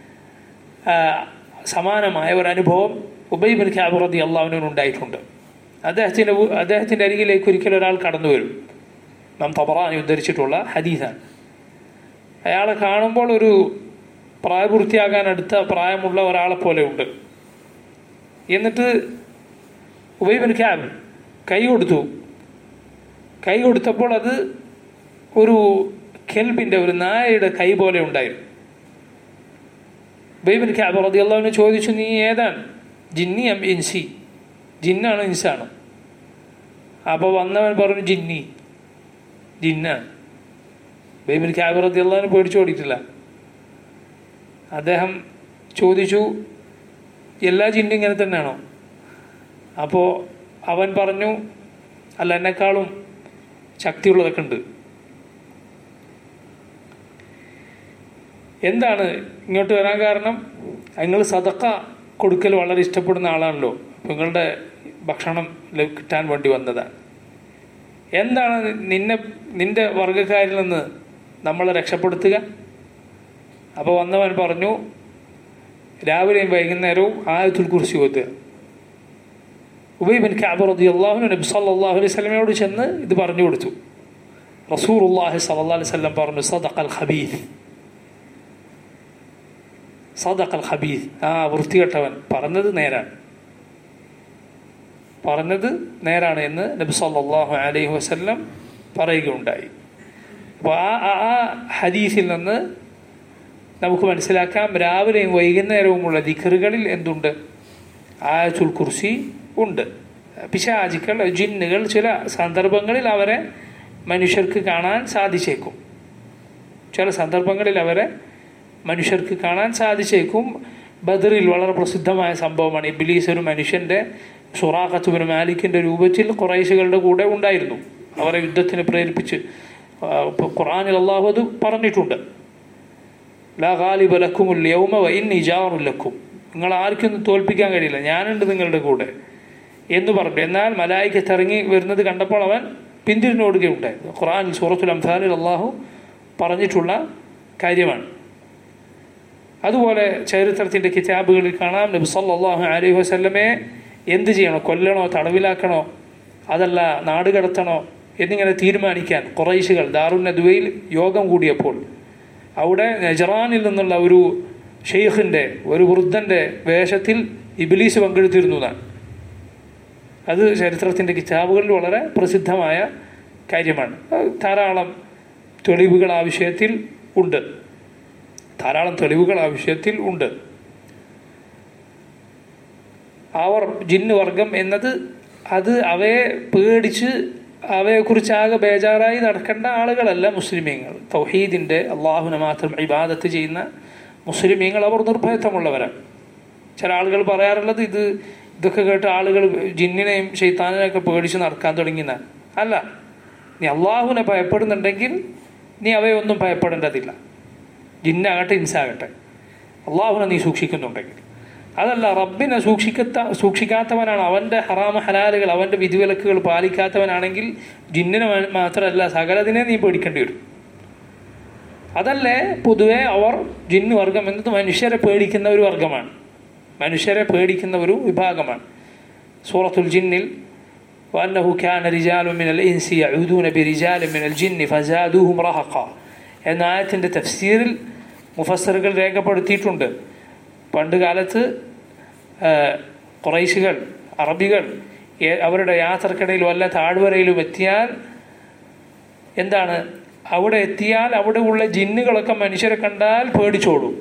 സമാനമായ ഒരു അനുഭവം ഉബൈ ഇബ്നു കഅബ് റളിയല്ലാഹു അൻഹുവിന് ഉണ്ടായിട്ടുണ്ട്. അദ്ദേഹത്തിൻ്റെ അദ്ദേഹത്തിൻ്റെ അരികിലേക്ക് ഒരിക്കൽ ഒരാൾ കടന്നു വരും. നാം തബറാനി ഉദ്ധരിച്ചിട്ടുള്ള ഹദീസാണ്. അയാളെ കാണുമ്പോൾ ഒരു പ്രായപൂർത്തിയാകാൻ അടുത്ത പ്രായമുള്ള ഒരാളെ പോലെ ഉണ്ട്. എന്നിട്ട് ഉബൈ ഇബ്നു കഅബ് കൈ കൊടുത്തു. കൈ കൊടുത്തപ്പോൾ അത് ഒരു കെൽബിൻ്റെ, ഒരു നായയുടെ കൈ പോലെ ഉണ്ടായിരുന്നു. ഉബൈ ഇബ്നു കഅബ് റളിയല്ലാഹു അൻഹു ചോദിച്ചു, നീ ഏതാണ്, ജിന്നി അം ഇൻസി, ജിന്നാണോ ഇൻസാണോ? അപ്പോൾ വന്നവൻ പറഞ്ഞു ജിന്നി, ജിന്നാണ്. ഉബൈ ഇബ്നു കഅബ് റളിയല്ലാഹു അൻഹു പേടിച്ചു ഓടിയിട്ടില്ല. അദ്ദേഹം ചോദിച്ചു, എല്ലാ ജിന്നും ഇങ്ങനെ തന്നെയാണോ? അപ്പോൾ അവൻ പറഞ്ഞു, അല്ല, എന്നെക്കാളും ശക്തിയുള്ളതൊക്കെ ഉണ്ട്. എന്താണ് ഇങ്ങോട്ട് വരാൻ കാരണം? നിങ്ങൾ സദക്ക കൊടുക്കൽ വളരെ ഇഷ്ടപ്പെടുന്ന ആളാണല്ലോ, നിങ്ങളുടെ ഭക്ഷണം കിട്ടാൻ വേണ്ടി വന്നതാണ്. എന്താണ് നിന്നെ നിന്റെ വർഗ്ഗക്കാരിൽ നിന്ന് നമ്മളെ രക്ഷപ്പെടുത്തുക? അപ്പോൾ വന്നവൻ പറഞ്ഞു, രാവിലെയും വൈകുന്നേരവും ആയത്തുൽ കുർസി ഓതുക. ഉബൈ ബിൻ കഅബ് റളിയല്ലാഹു അൻഹു നബി സല്ലല്ലാഹു അലൈഹി വസല്ലമയോട് ചെന്ന് ഇത് പറഞ്ഞു കൊടുത്തു. റസൂലുള്ളാഹി സ്വല്ലല്ലാഹു അലൈഹി വസല്ലം പറഞ്ഞു, സദഖൽ ഖബീസ്, സദഖൽ ഖബീസ്, ആ വൃത്തികെട്ടവൻ പറഞ്ഞത് നേരാണ്, പറഞ്ഞത് നേരാണ് എന്ന് നബി സല്ലല്ലാഹു അലൈഹി വസല്ലം പറയുകയുണ്ടായി. അപ്പോൾ ആ ആ ഹദീസിൽ നിന്ന് നമുക്ക് മനസ്സിലാക്കാം, രാവിലെയും വൈകുന്നേരവുമുള്ള ദിക്റുകളിൽ എന്തുണ്ട്? ആയത്തുൽ കുർസി ഉണ്ട്. പിശാചുക്കൾ, ജിന്നുകൾ ചില സന്ദർഭങ്ങളിൽ അവരെ മനുഷ്യർക്ക് കാണാൻ സാധിച്ചേക്കും. ചില സന്ദർഭങ്ങളിൽ അവരെ മനുഷ്യർക്ക് കാണാൻ സാധിച്ചേക്കും. ബദറിൽ വളരെ പ്രസിദ്ധമായ സംഭവമാണ്. ഇബ്ലീസ് ഒരു മനുഷ്യൻ്റെ സുറാഖത്ത് ബിൻ മാലിക്കിൻ്റെ രൂപത്തിൽ ഖുറൈശികളുടെ കൂടെ ഉണ്ടായിരുന്നു. അവരെ യുദ്ധത്തിന് പ്രേരിപ്പിച്ച് ഖുർആനിൽ അല്ലാഹു അത് പറഞ്ഞിട്ടുണ്ട്. ലാ ഗാലിബ ലക്കുമുൽ യൗമ വഇന്നി ജാറുൻ ലക്കും, നിങ്ങൾ ആർക്കൊന്നും തോൽപ്പിക്കാൻ കഴിയില്ല, ഞാനുണ്ട് നിങ്ങളുടെ കൂടെ എന്ന് പറഞ്ഞു. എന്നാൽ മലായികത്ത് ഇറങ്ങി വരുന്നത് കണ്ടപ്പോൾ അവൻ പിന്തിരിഞ്ഞോടുകയുണ്ടായിരുന്നു. ഖുർആനിൽ സൂറത്തുൽ അംഫാലിൽ അല്ലാഹു പറഞ്ഞിട്ടുള്ള കാര്യമാണ്. അതുപോലെ ചരിത്രത്തിൻ്റെ കിതാബുകളിൽ കാണാം, നബി സല്ലല്ലാഹു അലൈഹി വസല്ലമയെ എന്ത് ചെയ്യണോ, കൊല്ലണോ, തടവിലാക്കണോ, അതല്ല നാട് കടത്തണോ എന്നിങ്ങനെ തീരുമാനിക്കാൻ ഖുറൈശികൾ ദാറുൻ നദ്വയിൽ യോഗം കൂടിയപ്പോൾ അവിടെ നജറാനിൽ നിന്നുള്ള ഒരു ഷെയ്ഖിൻ്റെ, ഒരു വൃദ്ധൻ്റെ വേഷത്തിൽ ഇബ്ലീസ് പങ്കെടുത്തിരുന്നതാണ്. അത് ചരിത്രത്തിൻ്റെ കിതാബുകളിൽ വളരെ പ്രസിദ്ധമായ കാര്യമാണ്. ധാരാളം തെളിവുകൾ ആ വിഷയത്തിൽ ഉണ്ട് ധാരാളം തെളിവുകൾ ആ വിഷയത്തിൽ ഉണ്ട്. അവർ ജിന്ന് വർഗം എന്നത് അത് അവയെ പേടിച്ച് അവയെക്കുറിച്ചാകെ ബേജാറായി നടക്കേണ്ട ആളുകളല്ല മുസ്ലിമീങ്ങൾ. തൗഹീദിൻ്റെ, അള്ളാഹുവിനെ മാത്രം ഇബാദത്ത് ചെയ്യുന്ന മുസ്ലിമീങ്ങൾ അവർ നിർഭയത്വമുള്ളവരാണ്. ചില ആളുകൾ പറയാറുള്ളത് ഇത് ഇതൊക്കെ കേട്ട് ആളുകൾ ജിന്നിനെയും ശൈത്താനിനെയൊക്കെ പേടിച്ച് നടക്കാൻ തുടങ്ങിയെന്നാണ്. അല്ല, നീ അള്ളാഹുവിനെ ഭയപ്പെടുന്നുണ്ടെങ്കിൽ നീ അവയൊന്നും ഭയപ്പെടേണ്ടതില്ല. ജിന്നാകട്ടെ ഇൻസാകട്ടെ, അള്ളാഹുവിനെ നീ സൂക്ഷിക്കുന്നുണ്ടെങ്കിൽ. അതല്ല, റബ്ബിനെ സൂക്ഷിക്കത്ത സൂക്ഷിക്കാത്തവനാണ്, അവൻ്റെ ഹറാമ ഹലാലുകൾ, അവൻ്റെ വിധിവിലക്കുകൾ പാലിക്കാത്തവനാണെങ്കിൽ ജിന്നിനെ മാത്രമല്ല സകലതിനെ നീ പേടിക്കേണ്ടി വരും. അതല്ലേ പൊതുവെ അവർ ജിന്ന് വർഗം എന്നത് മനുഷ്യരെ പേടിക്കുന്ന ഒരു വർഗമാണ്, മനുഷ്യരെ പേടിക്കുന്ന ഒരു വിഭാഗമാണ്. സൂറത്തുൽ ജിന്നിൽ വഅന്നഹു കാന റിജാലുൻ മിനൽ ഇൻസി യഊദൂന ബിറിജാലിൻ മിനൽ ജിന്നി ഫസാദൂഹും റഹഖ എന്ന ആയത്തിൻ്റെ തഫ്സീറിൽ മുഫസ്സിറുകൾ രേഖപ്പെടുത്തിയിട്ടുണ്ട്. പണ്ട് കാലത്ത് ഖുറൈശികൾ, അറബികൾ അവരുടെ യാത്രക്കിടയിൽ വല്ല താഴ്വരയിലും എത്തിയാൽ എന്താണ്, അവിടെ എത്തിയാൽ അവിടെ ഉള്ള ജിന്നുകളൊക്കെ മനുഷ്യരെ കണ്ടാൽ പേടിച്ചോടും.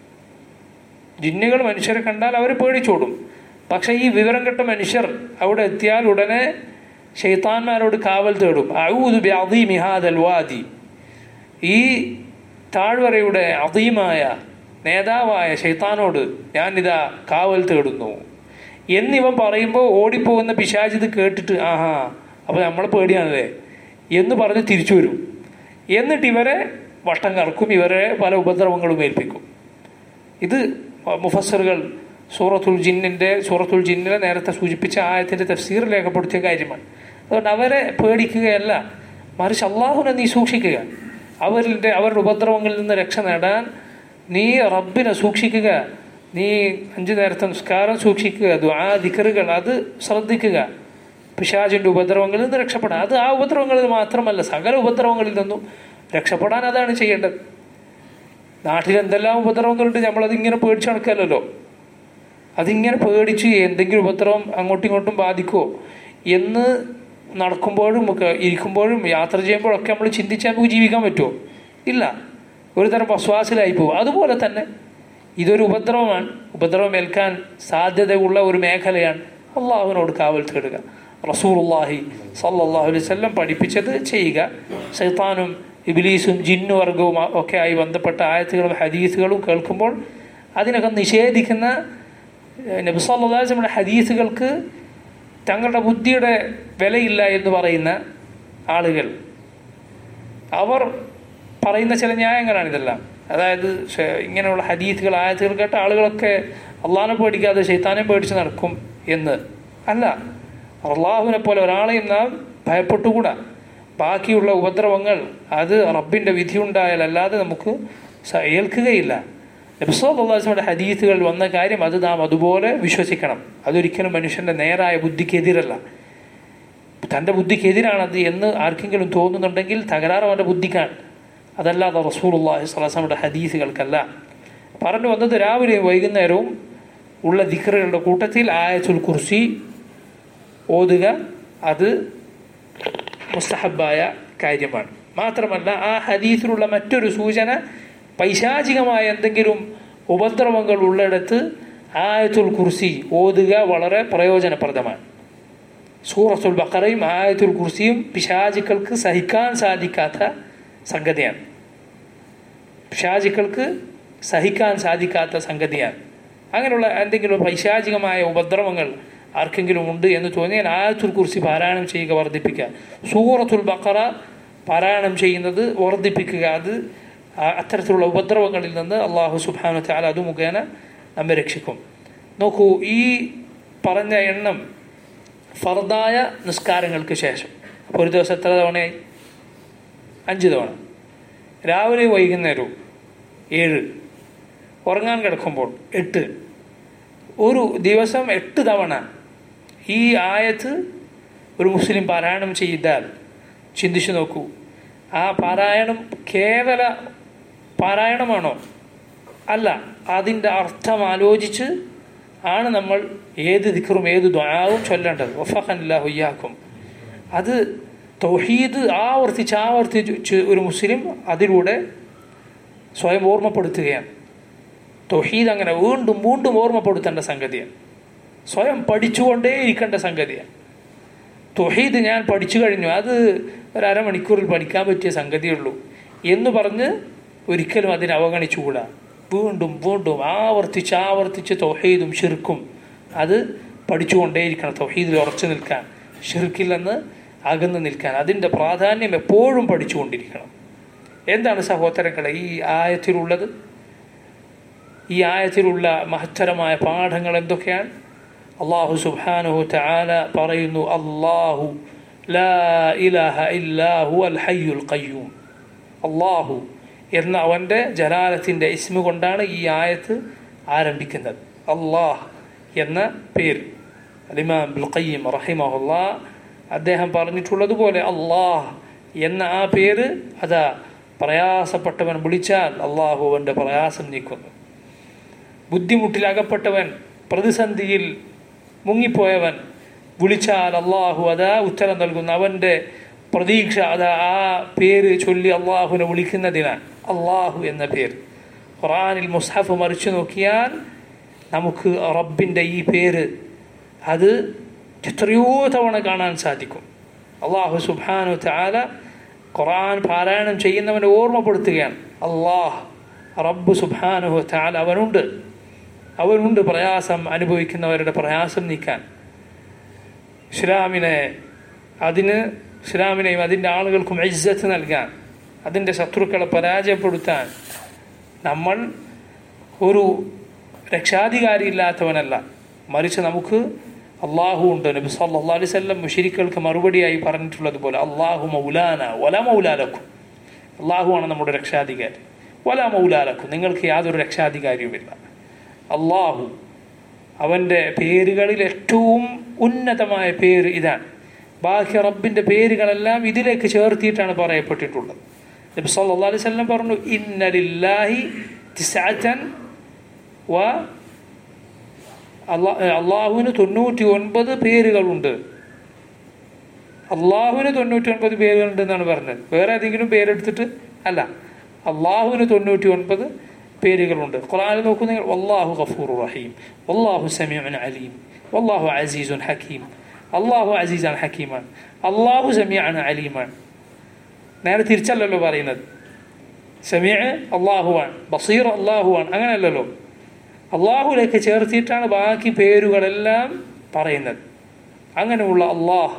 ജിന്നുകൾ മനുഷ്യരെ കണ്ടാൽ അവർ പേടിച്ചോടും. പക്ഷെ ഈ വിവരം കെട്ട മനുഷ്യർ അവിടെ എത്തിയാൽ ഉടനെ ശൈത്താന്മാരോട് കാവൽ തേടും. അഊദു ബിഅദീമി ഹാദൽ വാദി, ഈ താഴ്വരയുടെ അദീമായ നേതാവായ ശൈത്താനോട് ഞാനിതാ കാവൽ തേടുന്നു എന്നിവൻ പറയുമ്പോൾ ഓടിപ്പോകുന്ന പിശാച് ഇത് കേട്ടിട്ട് ആഹാ അപ്പോൾ നമ്മളെ പേടിയാണല്ലേ എന്ന് പറഞ്ഞ് തിരിച്ചു വരും. എന്നിട്ട് ഇവരെ വട്ടം കറക്കും, ഇവരെ പല ഉപദ്രവങ്ങളും ഏൽപ്പിക്കും. ഇത് മുഫസ്സിറുകൾ സൂറത്തുൽ ജിന്നിൻ്റെ സൂറത്തുൽ ജിന്നിനെ നേരത്തെ സൂചിപ്പിച്ച ആയത്തിൻ്റെ തഫ്സീർ രേഖപ്പെടുത്തിയ കാര്യമാണ്. അതുകൊണ്ട് അവരെ പേടിക്കുകയല്ല, മറിച്ച് അള്ളാഹുവിനെ നീ സൂക്ഷിക്കുക. അവരുടെ അവരുടെ ഉപദ്രവങ്ങളിൽ നിന്ന് രക്ഷ നേടാൻ നീ റബ്ബിനെ സൂക്ഷിക്കുക. നീ അഞ്ചു നേരത്തെ നിസ്കാരം സൂക്ഷിക്കുക, ദുആ ദിക്റുകൾ അത് ശ്രദ്ധിക്കുക. പിശാചിൻ്റെ ഉപദ്രവങ്ങളിൽ നിന്ന് രക്ഷപ്പെടാൻ, അത് ആ ഉപദ്രവങ്ങളിൽ മാത്രമല്ല സകല ഉപദ്രവങ്ങളിൽ നിന്നും രക്ഷപ്പെടാൻ അതാണ് ചെയ്യേണ്ടത്. നാട്ടിൽ എന്തെല്ലാം ഉപദ്രവങ്ങളുണ്ട്, നമ്മളതിങ്ങനെ പേടിച്ച് നടക്കല്ലോ. അതിങ്ങനെ പേടിച്ച് എന്തെങ്കിലും ഉപദ്രവം അങ്ങോട്ടും ഇങ്ങോട്ടും ബാധിക്കുമോ എന്ന് നടക്കുമ്പോഴും ഒക്കെ ഇരിക്കുമ്പോഴും യാത്ര ചെയ്യുമ്പോഴൊക്കെ നമ്മൾ ചിന്തിച്ചാൽ നമുക്ക് ജീവിക്കാൻ പറ്റുമോ? ഇല്ല, ഒരു തരം വസ്വാസിലായി പോകും. അതുപോലെ തന്നെ ഇതൊരു ഉപദ്രവമാണ്, ഉപദ്രവം ഏൽക്കാൻ സാധ്യതയുള്ള ഒരു മേഖലയാണ്. അള്ളാഹുവിനോട് കാവൽ തേടുക. റസൂലുള്ളാഹി സ്വല്ലല്ലാഹു അലൈഹി വസല്ലം പഠിപ്പിച്ചത് ചെയ്യുക. ശൈത്താനും ഇബ്ലീസും ജിന്നു വർഗവും ഒക്കെ ആയി ബന്ധപ്പെട്ട ആയത്തുകളും ഹദീസുകളും കേൾക്കുമ്പോൾ അതിനൊക്കെ നിഷേധിക്കുന്ന നബി സല്ലല്ലാഹു അലൈഹി വസല്ലം ഹദീസുകൾക്ക് തങ്ങളുടെ ബുദ്ധിയുടെ വിലയില്ല എന്ന് പറയുന്ന ആളുകൾ, അവർ പറയുന്ന ചില ന്യായങ്ങളാണ് ഇതെല്ലാം. അതായത് ഇങ്ങനെയുള്ള ഹദീസുകൾ ആയത്തുകൾ കേട്ട ആളുകളൊക്കെ അള്ളാഹിനെ പേടിക്കാതെ ശൈത്താനെ പേടിച്ച് നടക്കും എന്ന് അല്ല. അള്ളാഹുവിനെ പോലെ ഒരാളെയും നാം ഭയപ്പെട്ടുകൂടാ. ബാക്കിയുള്ള ഉപദ്രവങ്ങൾ അത് റബ്ബിൻ്റെ വിധി ഉണ്ടായാലല്ലാതെ നമുക്ക് ഏൽക്കുകയില്ല. നബി സല്ലല്ലാഹു അലൈഹി വസല്ലമയുടെ ഹദീസുകൾ വന്ന കാര്യം അത് നാം അതുപോലെ വിശ്വസിക്കണം. അതൊരിക്കലും മനുഷ്യൻ്റെ നേരായ ബുദ്ധിക്കെതിരല്ല. തൻ്റെ ബുദ്ധിക്കെതിരാണത് എന്ന് ആർക്കെങ്കിലും തോന്നുന്നുണ്ടെങ്കിൽ തകരാറ് അവൻ്റെ ബുദ്ധിക്കാണ്, അതല്ലാതെ റസൂലുള്ളാഹി സ്വല്ലല്ലാഹു അലൈഹി വസല്ലമയുടെ ഹദീസുകൾക്കല്ല. പറഞ്ഞു വന്നത് രാവിലെയും വൈകുന്നേരവും ഉള്ള ദിക്റുകളുടെ കൂട്ടത്തിൽ ആയത്തുൽ കുർസി ഓതുക അത് മുസ്തഹബായ കാര്യമാണ്. മാത്രമല്ല ആ ഹദീസിലുള്ള മറ്റൊരു സൂചന പൈശാചികമായ എന്തെങ്കിലും ഉപദ്രവങ്ങൾ ഉള്ളിടത്ത് ആയത്തുൽ കുർസി ഓതുക വളരെ പ്രയോജനപ്രദമാണ്. സൂറത്തുൽ ബഖറയും ആയത്തുൽ കുർസിയും പിശാചുക്കൾക്ക് സഹിക്കാൻ സാധിക്കാത്ത സംഗതിയാണ്. പിശാചുക്കൾക്ക് സഹിക്കാൻ സാധിക്കാത്ത സംഗതിയാണ്. അങ്ങനെയുള്ള എന്തെങ്കിലും പൈശാചികമായ ഉപദ്രവങ്ങൾ ആർക്കെങ്കിലും ഉണ്ട് എന്ന് തോന്നിയാൽ ആയത്തുൽ കുർസി പാരായണം ചെയ്യുക, വർദ്ധിപ്പിക്കുക. സൂറത്തുൽ ബഖറ പാരായണം ചെയ്യുന്നത് വർദ്ധിപ്പിക്കുക. അത് അത്തരത്തിലുള്ള ഉപദ്രവങ്ങളിൽ നിന്ന് അള്ളാഹു സുബ്ഹാനഹു വ തആല അത് മുഖേന നമ്മെ രക്ഷിക്കും. നോക്കൂ, ഈ പറഞ്ഞ എണ്ണം ഫർദായ നിസ്കാരങ്ങൾക്ക് ശേഷം. അപ്പോൾ ഒരു ദിവസം എത്ര തവണയായി? അഞ്ച് തവണ. രാവിലെ വൈകുന്നേരവും ഏഴ്, ഉറങ്ങാൻ കിടക്കുമ്പോൾ എട്ട്. ഒരു ദിവസം എട്ട് തവണ ഈ ആയത്ത് ഒരു മുസ്ലിം പാരായണം ചെയ്താൽ ചിന്തിച്ചു നോക്കൂ, ആ പാരായണം കേവല പാരായണമാണോ? അല്ല, അതിൻ്റെ അർത്ഥം ആലോചിച്ച് ആണ് നമ്മൾ ഏത് ദിക്റും ഏത് ദുആവും ചൊല്ലേണ്ടത്. വഫഖനല്ലാഹു ഇയ്യാക്കും. അത് തൗഹീദ് ആവർത്തിച്ച് ആവർത്തിച്ച് ഒരു മുസ്ലിം അതിലൂടെ സ്വയം ഓർമ്മപ്പെടുത്തുകയാണ്. തൗഹീദ് അങ്ങനെ വീണ്ടും വീണ്ടും ഓർമ്മപ്പെടുത്തേണ്ട സംഗതിയാണ്. സ്വയം പഠിച്ചുകൊണ്ടേ ഇരിക്കേണ്ട സംഗതിയാണ്. തൗഹീദ് ഞാൻ പഠിച്ചു കഴിഞ്ഞു, അത് ഒരു അരമണിക്കൂറിൽ പഠിക്കാൻ പറ്റിയ സംഗതിയുള്ളൂ എന്ന് പറഞ്ഞ് ഒരിക്കലും അതിനെ അവഗണിച്ചുകൂടാ. വീണ്ടും വീണ്ടും ആവർത്തിച്ച് ആവർത്തിച്ച് തൗഹീദും ഷിർക്കും അത് പഠിച്ചുകൊണ്ടേയിരിക്കണം. തൗഹീദിൽ ഉറച്ചു നിൽക്കാൻ, ഷിർക്കിൽ നിന്ന് അകന്നു നിൽക്കാൻ അതിൻ്റെ പ്രാധാന്യം എപ്പോഴും പഠിച്ചുകൊണ്ടിരിക്കണം. എന്താണ് സഹോദരങ്ങളെ ഈ ആയത്തിലുള്ളത്? ഈ ആയത്തിലുള്ള മഹത്തരമായ പാഠങ്ങൾ എന്തൊക്കെയാണ്? അല്ലാഹു സുബ്ഹാനഹു തആല പറയുന്നു, അല്ലാഹു ലാ ഇലാഹ ഇല്ലാ ഹുവൽ ഹയ്യുൽ ഖയ്യൂം. അല്ലാഹു എന്ന അവൻ്റെ ജലാലത്തിൻ്റെ ഇസ്മ കൊണ്ടാണ് ഈ ആയത്ത് ആരംഭിക്കുന്നത്. അല്ലാഹ് എന്ന പേര് ഇമാം ഇബ്നുൽ ഖയ്യിം റഹിമഹുല്ലാഹ് അദ്ദേഹം പറഞ്ഞിട്ടുള്ളതുപോലെ അല്ലാഹ് എന്ന ആ പേര് അതാ പ്രയാസപ്പെട്ടവൻ വിളിച്ചാൽ അള്ളാഹു അവൻ്റെ പ്രയാസം നീക്കുന്നു. ബുദ്ധിമുട്ടിലകപ്പെട്ടവൻ, പ്രതിസന്ധിയിൽ മുങ്ങിപ്പോയവൻ വിളിച്ചാൽ അള്ളാഹു അതാ ഉത്തരം നൽകുന്നു. അവൻ്റെ പ്രതീക്ഷ അതാ ആ പേര് ചൊല്ലി അള്ളാഹുവിനെ വിളിക്കുന്നതിനാണ് അള്ളാഹു എന്ന പേര്. ഖുർആനിൽ മുസ്ഹഫ് മറിച്ചു നോക്കിയാൽ നമുക്ക് റബ്ബിൻ്റെ ഈ പേര് അത് എത്രയോ തവണ കാണാൻ സാധിക്കും. അള്ളാഹു സുബ്ഹാനഹു തആല ഖുർആൻ പാരായണം ചെയ്യുന്നവനെ ഓർമ്മപ്പെടുത്തുകയാണ്. അള്ളാഹ് റബ്ബ് സുബ്ഹാനഹു തആല അവനുണ്ട്, അവനുണ്ട് പ്രയാസം അനുഭവിക്കുന്നവരുടെ പ്രയാസം നീക്കാൻ. ഇസ്ലാമിനെ അതിന് ഇസ്ലാമിനെയും അതിൻ്റെ ആളുകൾക്കും ഇസ്സത്ത് നൽകാൻ, അതിൻ്റെ ശത്രുക്കളെ പരാജയപ്പെടുത്താൻ നമ്മൾ ഒരു രക്ഷാധികാരി ഇല്ലാത്തവനല്ല, മറിച്ച് നമുക്ക് അള്ളാഹു ഉണ്ട്. നബി സല്ലല്ലാഹു അലൈഹി വസല്ലം മുശ്രിക്കുകൾക്ക് മറുപടിയായി പറഞ്ഞിട്ടുള്ളതുപോലെ അള്ളാഹു മൗലാന വല മൗലാലക്കും. അള്ളാഹുവാണ് നമ്മുടെ രക്ഷാധികാരി. വല മൗലാലക്കും, നിങ്ങൾക്ക് യാതൊരു രക്ഷാധികാരിയുമില്ല. അള്ളാഹു അവൻ്റെ പേരുകളിൽ ഏറ്റവും ഉന്നതമായ പേര് ഇതാണ്. ബാക്കി റബ്ബിൻ്റെ പേരുകളെല്ലാം ഇതിലേക്ക് ചേർത്തിയിട്ടാണ് പറയപ്പെട്ടിട്ടുള്ളത്. നബി സല്ലല്ലാഹു അലൈഹി വസല്ലം പറഞ്ഞു, ഇന്ന ലില്ലാഹി തിസ്അതൻ വ അള്ളാഹുവിന് തൊണ്ണൂറ്റി ഒൻപത് പേരുകളുണ്ട്. അള്ളാഹുവിന് തൊണ്ണൂറ്റി ഒൻപത് പേരുകളുണ്ട് എന്നാണ് പറഞ്ഞത്. വേറെ ഏതെങ്കിലും പേരെടുത്തിട്ട് അല്ല, അള്ളാഹുവിന് തൊണ്ണൂറ്റി ഒൻപത് പേരുകളുണ്ട്. ഖുർആനിൽ നോക്കൂ നിങ്ങൾ, വല്ലാഹു ഗഫൂറുർ റഹീം, വല്ലാഹു സമീഉൻ അലീം, വല്ലാഹു അസീസുൻ ഹക്കീം. അള്ളാഹു അസീസാണ്, ഹക്കീമാണ്. അള്ളാഹു സമീഅൻ അലീമാണ്. നേരെ തിരിച്ചല്ലല്ലോ പറയുന്നത്. സമീഅ അള്ളാഹുവാണ്, ബസീർ അള്ളാഹുവാണ്, അങ്ങനെയല്ലല്ലോ. അള്ളാഹുലേക്ക് ചേർത്തിയിട്ടാണ് ബാക്കി പേരുകളെല്ലാം പറയുന്നത്. അങ്ങനെയുള്ള അള്ളാഹ്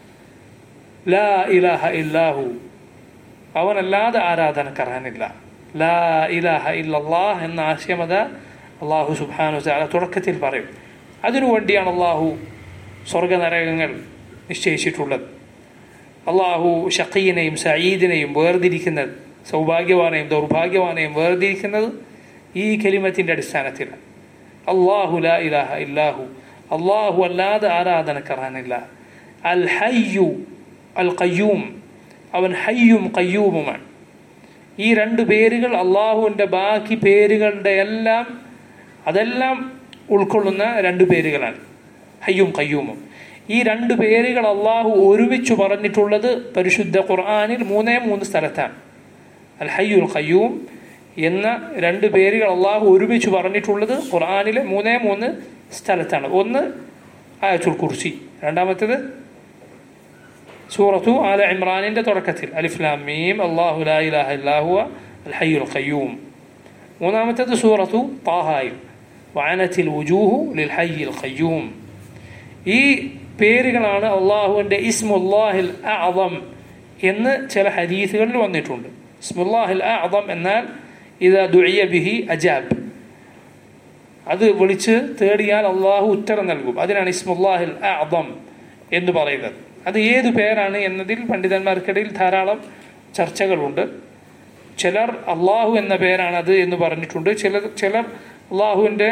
ലാ ഇലാഹ ഇല്ലാഹു, അവനല്ലാതെ ആരാധനക്കർഹനില്ല. ലാ ഇലാഹ ഇല്ലല്ലാഹ് എന്ന ആശയം അത് അള്ളാഹു സുബ്ഹാനഹു വ തആല തുടക്കത്തിൽ പറയും. അതിനു വേണ്ടിയാണ് അള്ളാഹു സ്വർഗനരകങ്ങൾ നിശ്ചയിച്ചിട്ടുള്ളത്. അള്ളാഹു ഷഖീനെയും സഈദിനെയും വേർതിരിക്കുന്നത്, സൗഭാഗ്യവാനെയും ദൗർഭാഗ്യവാനെയും വേർതിരിക്കുന്നത് ഈ കലിമത്തിൻ്റെ അടിസ്ഥാനത്തിലാണ്. അള്ളാഹു ലാ ഇലാഹ ഇല്ലാഹു, അള്ളാഹു അല്ലാതെ ആരാധനക്കർഹനില്ല. അൽ ഹയ്യു അൽ ഖയ്യൂം, അവൻ ഹയ്യും ഖയ്യൂമുമാണ്. ഈ രണ്ട് പേരുകൾ അള്ളാഹുവിൻ്റെ ബാക്കി പേരുകളുടെ എല്ലാം അതെല്ലാം ഉൾക്കൊള്ളുന്ന രണ്ട് പേരുകളാണ്, ഹയ്യും ഖയ്യൂമും. ഈ രണ്ട് പേരുകൾ അള്ളാഹു ഒരുമിച്ച് പറഞ്ഞിട്ടുള്ളത് പരിശുദ്ധ ഖുർആനിൽ മൂന്നേ മൂന്ന് സ്ഥലത്താണ്. അൽ ഹയ്യുൽ ഖയ്യൂം എന്ന രണ്ട് പേരുകൾ അള്ളാഹു ഒരുമിച്ച് പറഞ്ഞിട്ടുള്ളത് ഖുർആനിലെ മൂന്നേ മൂന്ന് സ്ഥലത്താണ്. ഒന്ന് ആയത്തുൽ കുർസി, രണ്ടാമത്തേത് സൂറത്തു ആല ഇമ്രാനിൻ്റെ തുടക്കത്തിൽ അലിഫ് ലാം മീം അല്ലാഹു ലാ ഇലാഹ ഇല്ലാ ഹുവ അൽ ഹയ്യുൽ ഖയ്യൂം. മൂന്നാമത്തേത് സൂറത്തു ത്വാഹയിൽ വഅനത്തിൽ വുജൂഹു ലിൽ ഹയ്യിൽ ഖയ്യൂം. ഈ പേരുകളാണ് അള്ളാഹുവിൻ്റെ ഇസ്മുല്ലാഹിൽ അഅ്ദം എന്ന് ചില ഹദീസുകളിൽ വന്നിട്ടുണ്ട്. ഇസ്മുല്ലാഹിൽ അഅ്ദം എന്നാൽ ഇദാ ദുഇയ ബിഹി അജാബ്, അത് വിളിച്ച് തേടിയാൽ അള്ളാഹു ഉത്തരം നൽകും. അതിനാണ് ഇസ്മുല്ലാഹിൽ അഅ്ദം എന്ന് പറയുന്നത്. അത് ഏതു പേരാണ് എന്നതിൽ പണ്ഡിതന്മാർക്കിടയിൽ ധാരാളം ചർച്ചകളുണ്ട്. ചിലർ അള്ളാഹു എന്ന പേരാണത് എന്ന് പറഞ്ഞിട്ടുണ്ട്. ചിലർ ചിലർ അള്ളാഹുവിൻ്റെ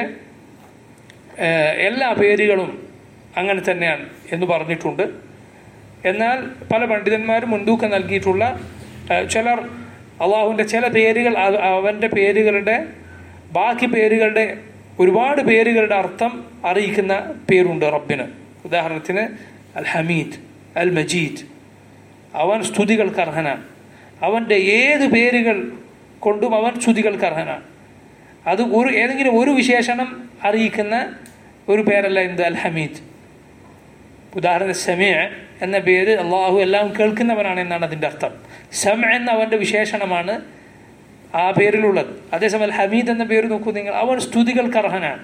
എല്ലാ പേരുകളും അങ്ങനെ തന്നെയാണ് എന്ന് പറഞ്ഞിട്ടുണ്ട്. എന്നാൽ പല പണ്ഡിതന്മാരും മുൻതൂക്കം നൽകിയിട്ടുള്ള ചിലർ അള്ളാഹുവിൻ്റെ ചില പേരുകൾ അവൻ്റെ പേരുകളുടെ ബാക്കി പേരുകളുടെ ഒരുപാട് പേരുകളുടെ അർത്ഥം അറിയിക്കുന്ന പേരുണ്ട് റബ്ബിന്. ഉദാഹരണത്തിന് അൽ ഹമീദ്, അൽ മജീദ്, അവൻ സ്തുതികൾക്ക് അർഹനാണ്. അവൻ്റെ ഏത് പേരുകൾ കൊണ്ടും അവൻ സ്തുതികൾക്ക് അർഹനാണ്. അത് ഒരു ഏതെങ്കിലും ഒരു വിശേഷണം അറിയിക്കുന്ന ഒരു പേരല്ല എന്ത് അൽ ഹമീദ്. ഉദാഹരണത്തിന് സമീഅ എന്ന പേര് അള്ളാഹു എല്ലാം കേൾക്കുന്നവനാണ് എന്നാണ് അതിൻ്റെ അർത്ഥം. സമ എന്ന അവൻ്റെ വിശേഷണമാണ് ആ പേരിലുള്ളത്. അതേസമയം അൽ ഹമീദ് എന്ന പേര് നോക്കൂ നിങ്ങൾ, അവൻ സ്തുതികൾക്ക് അർഹനാണ്.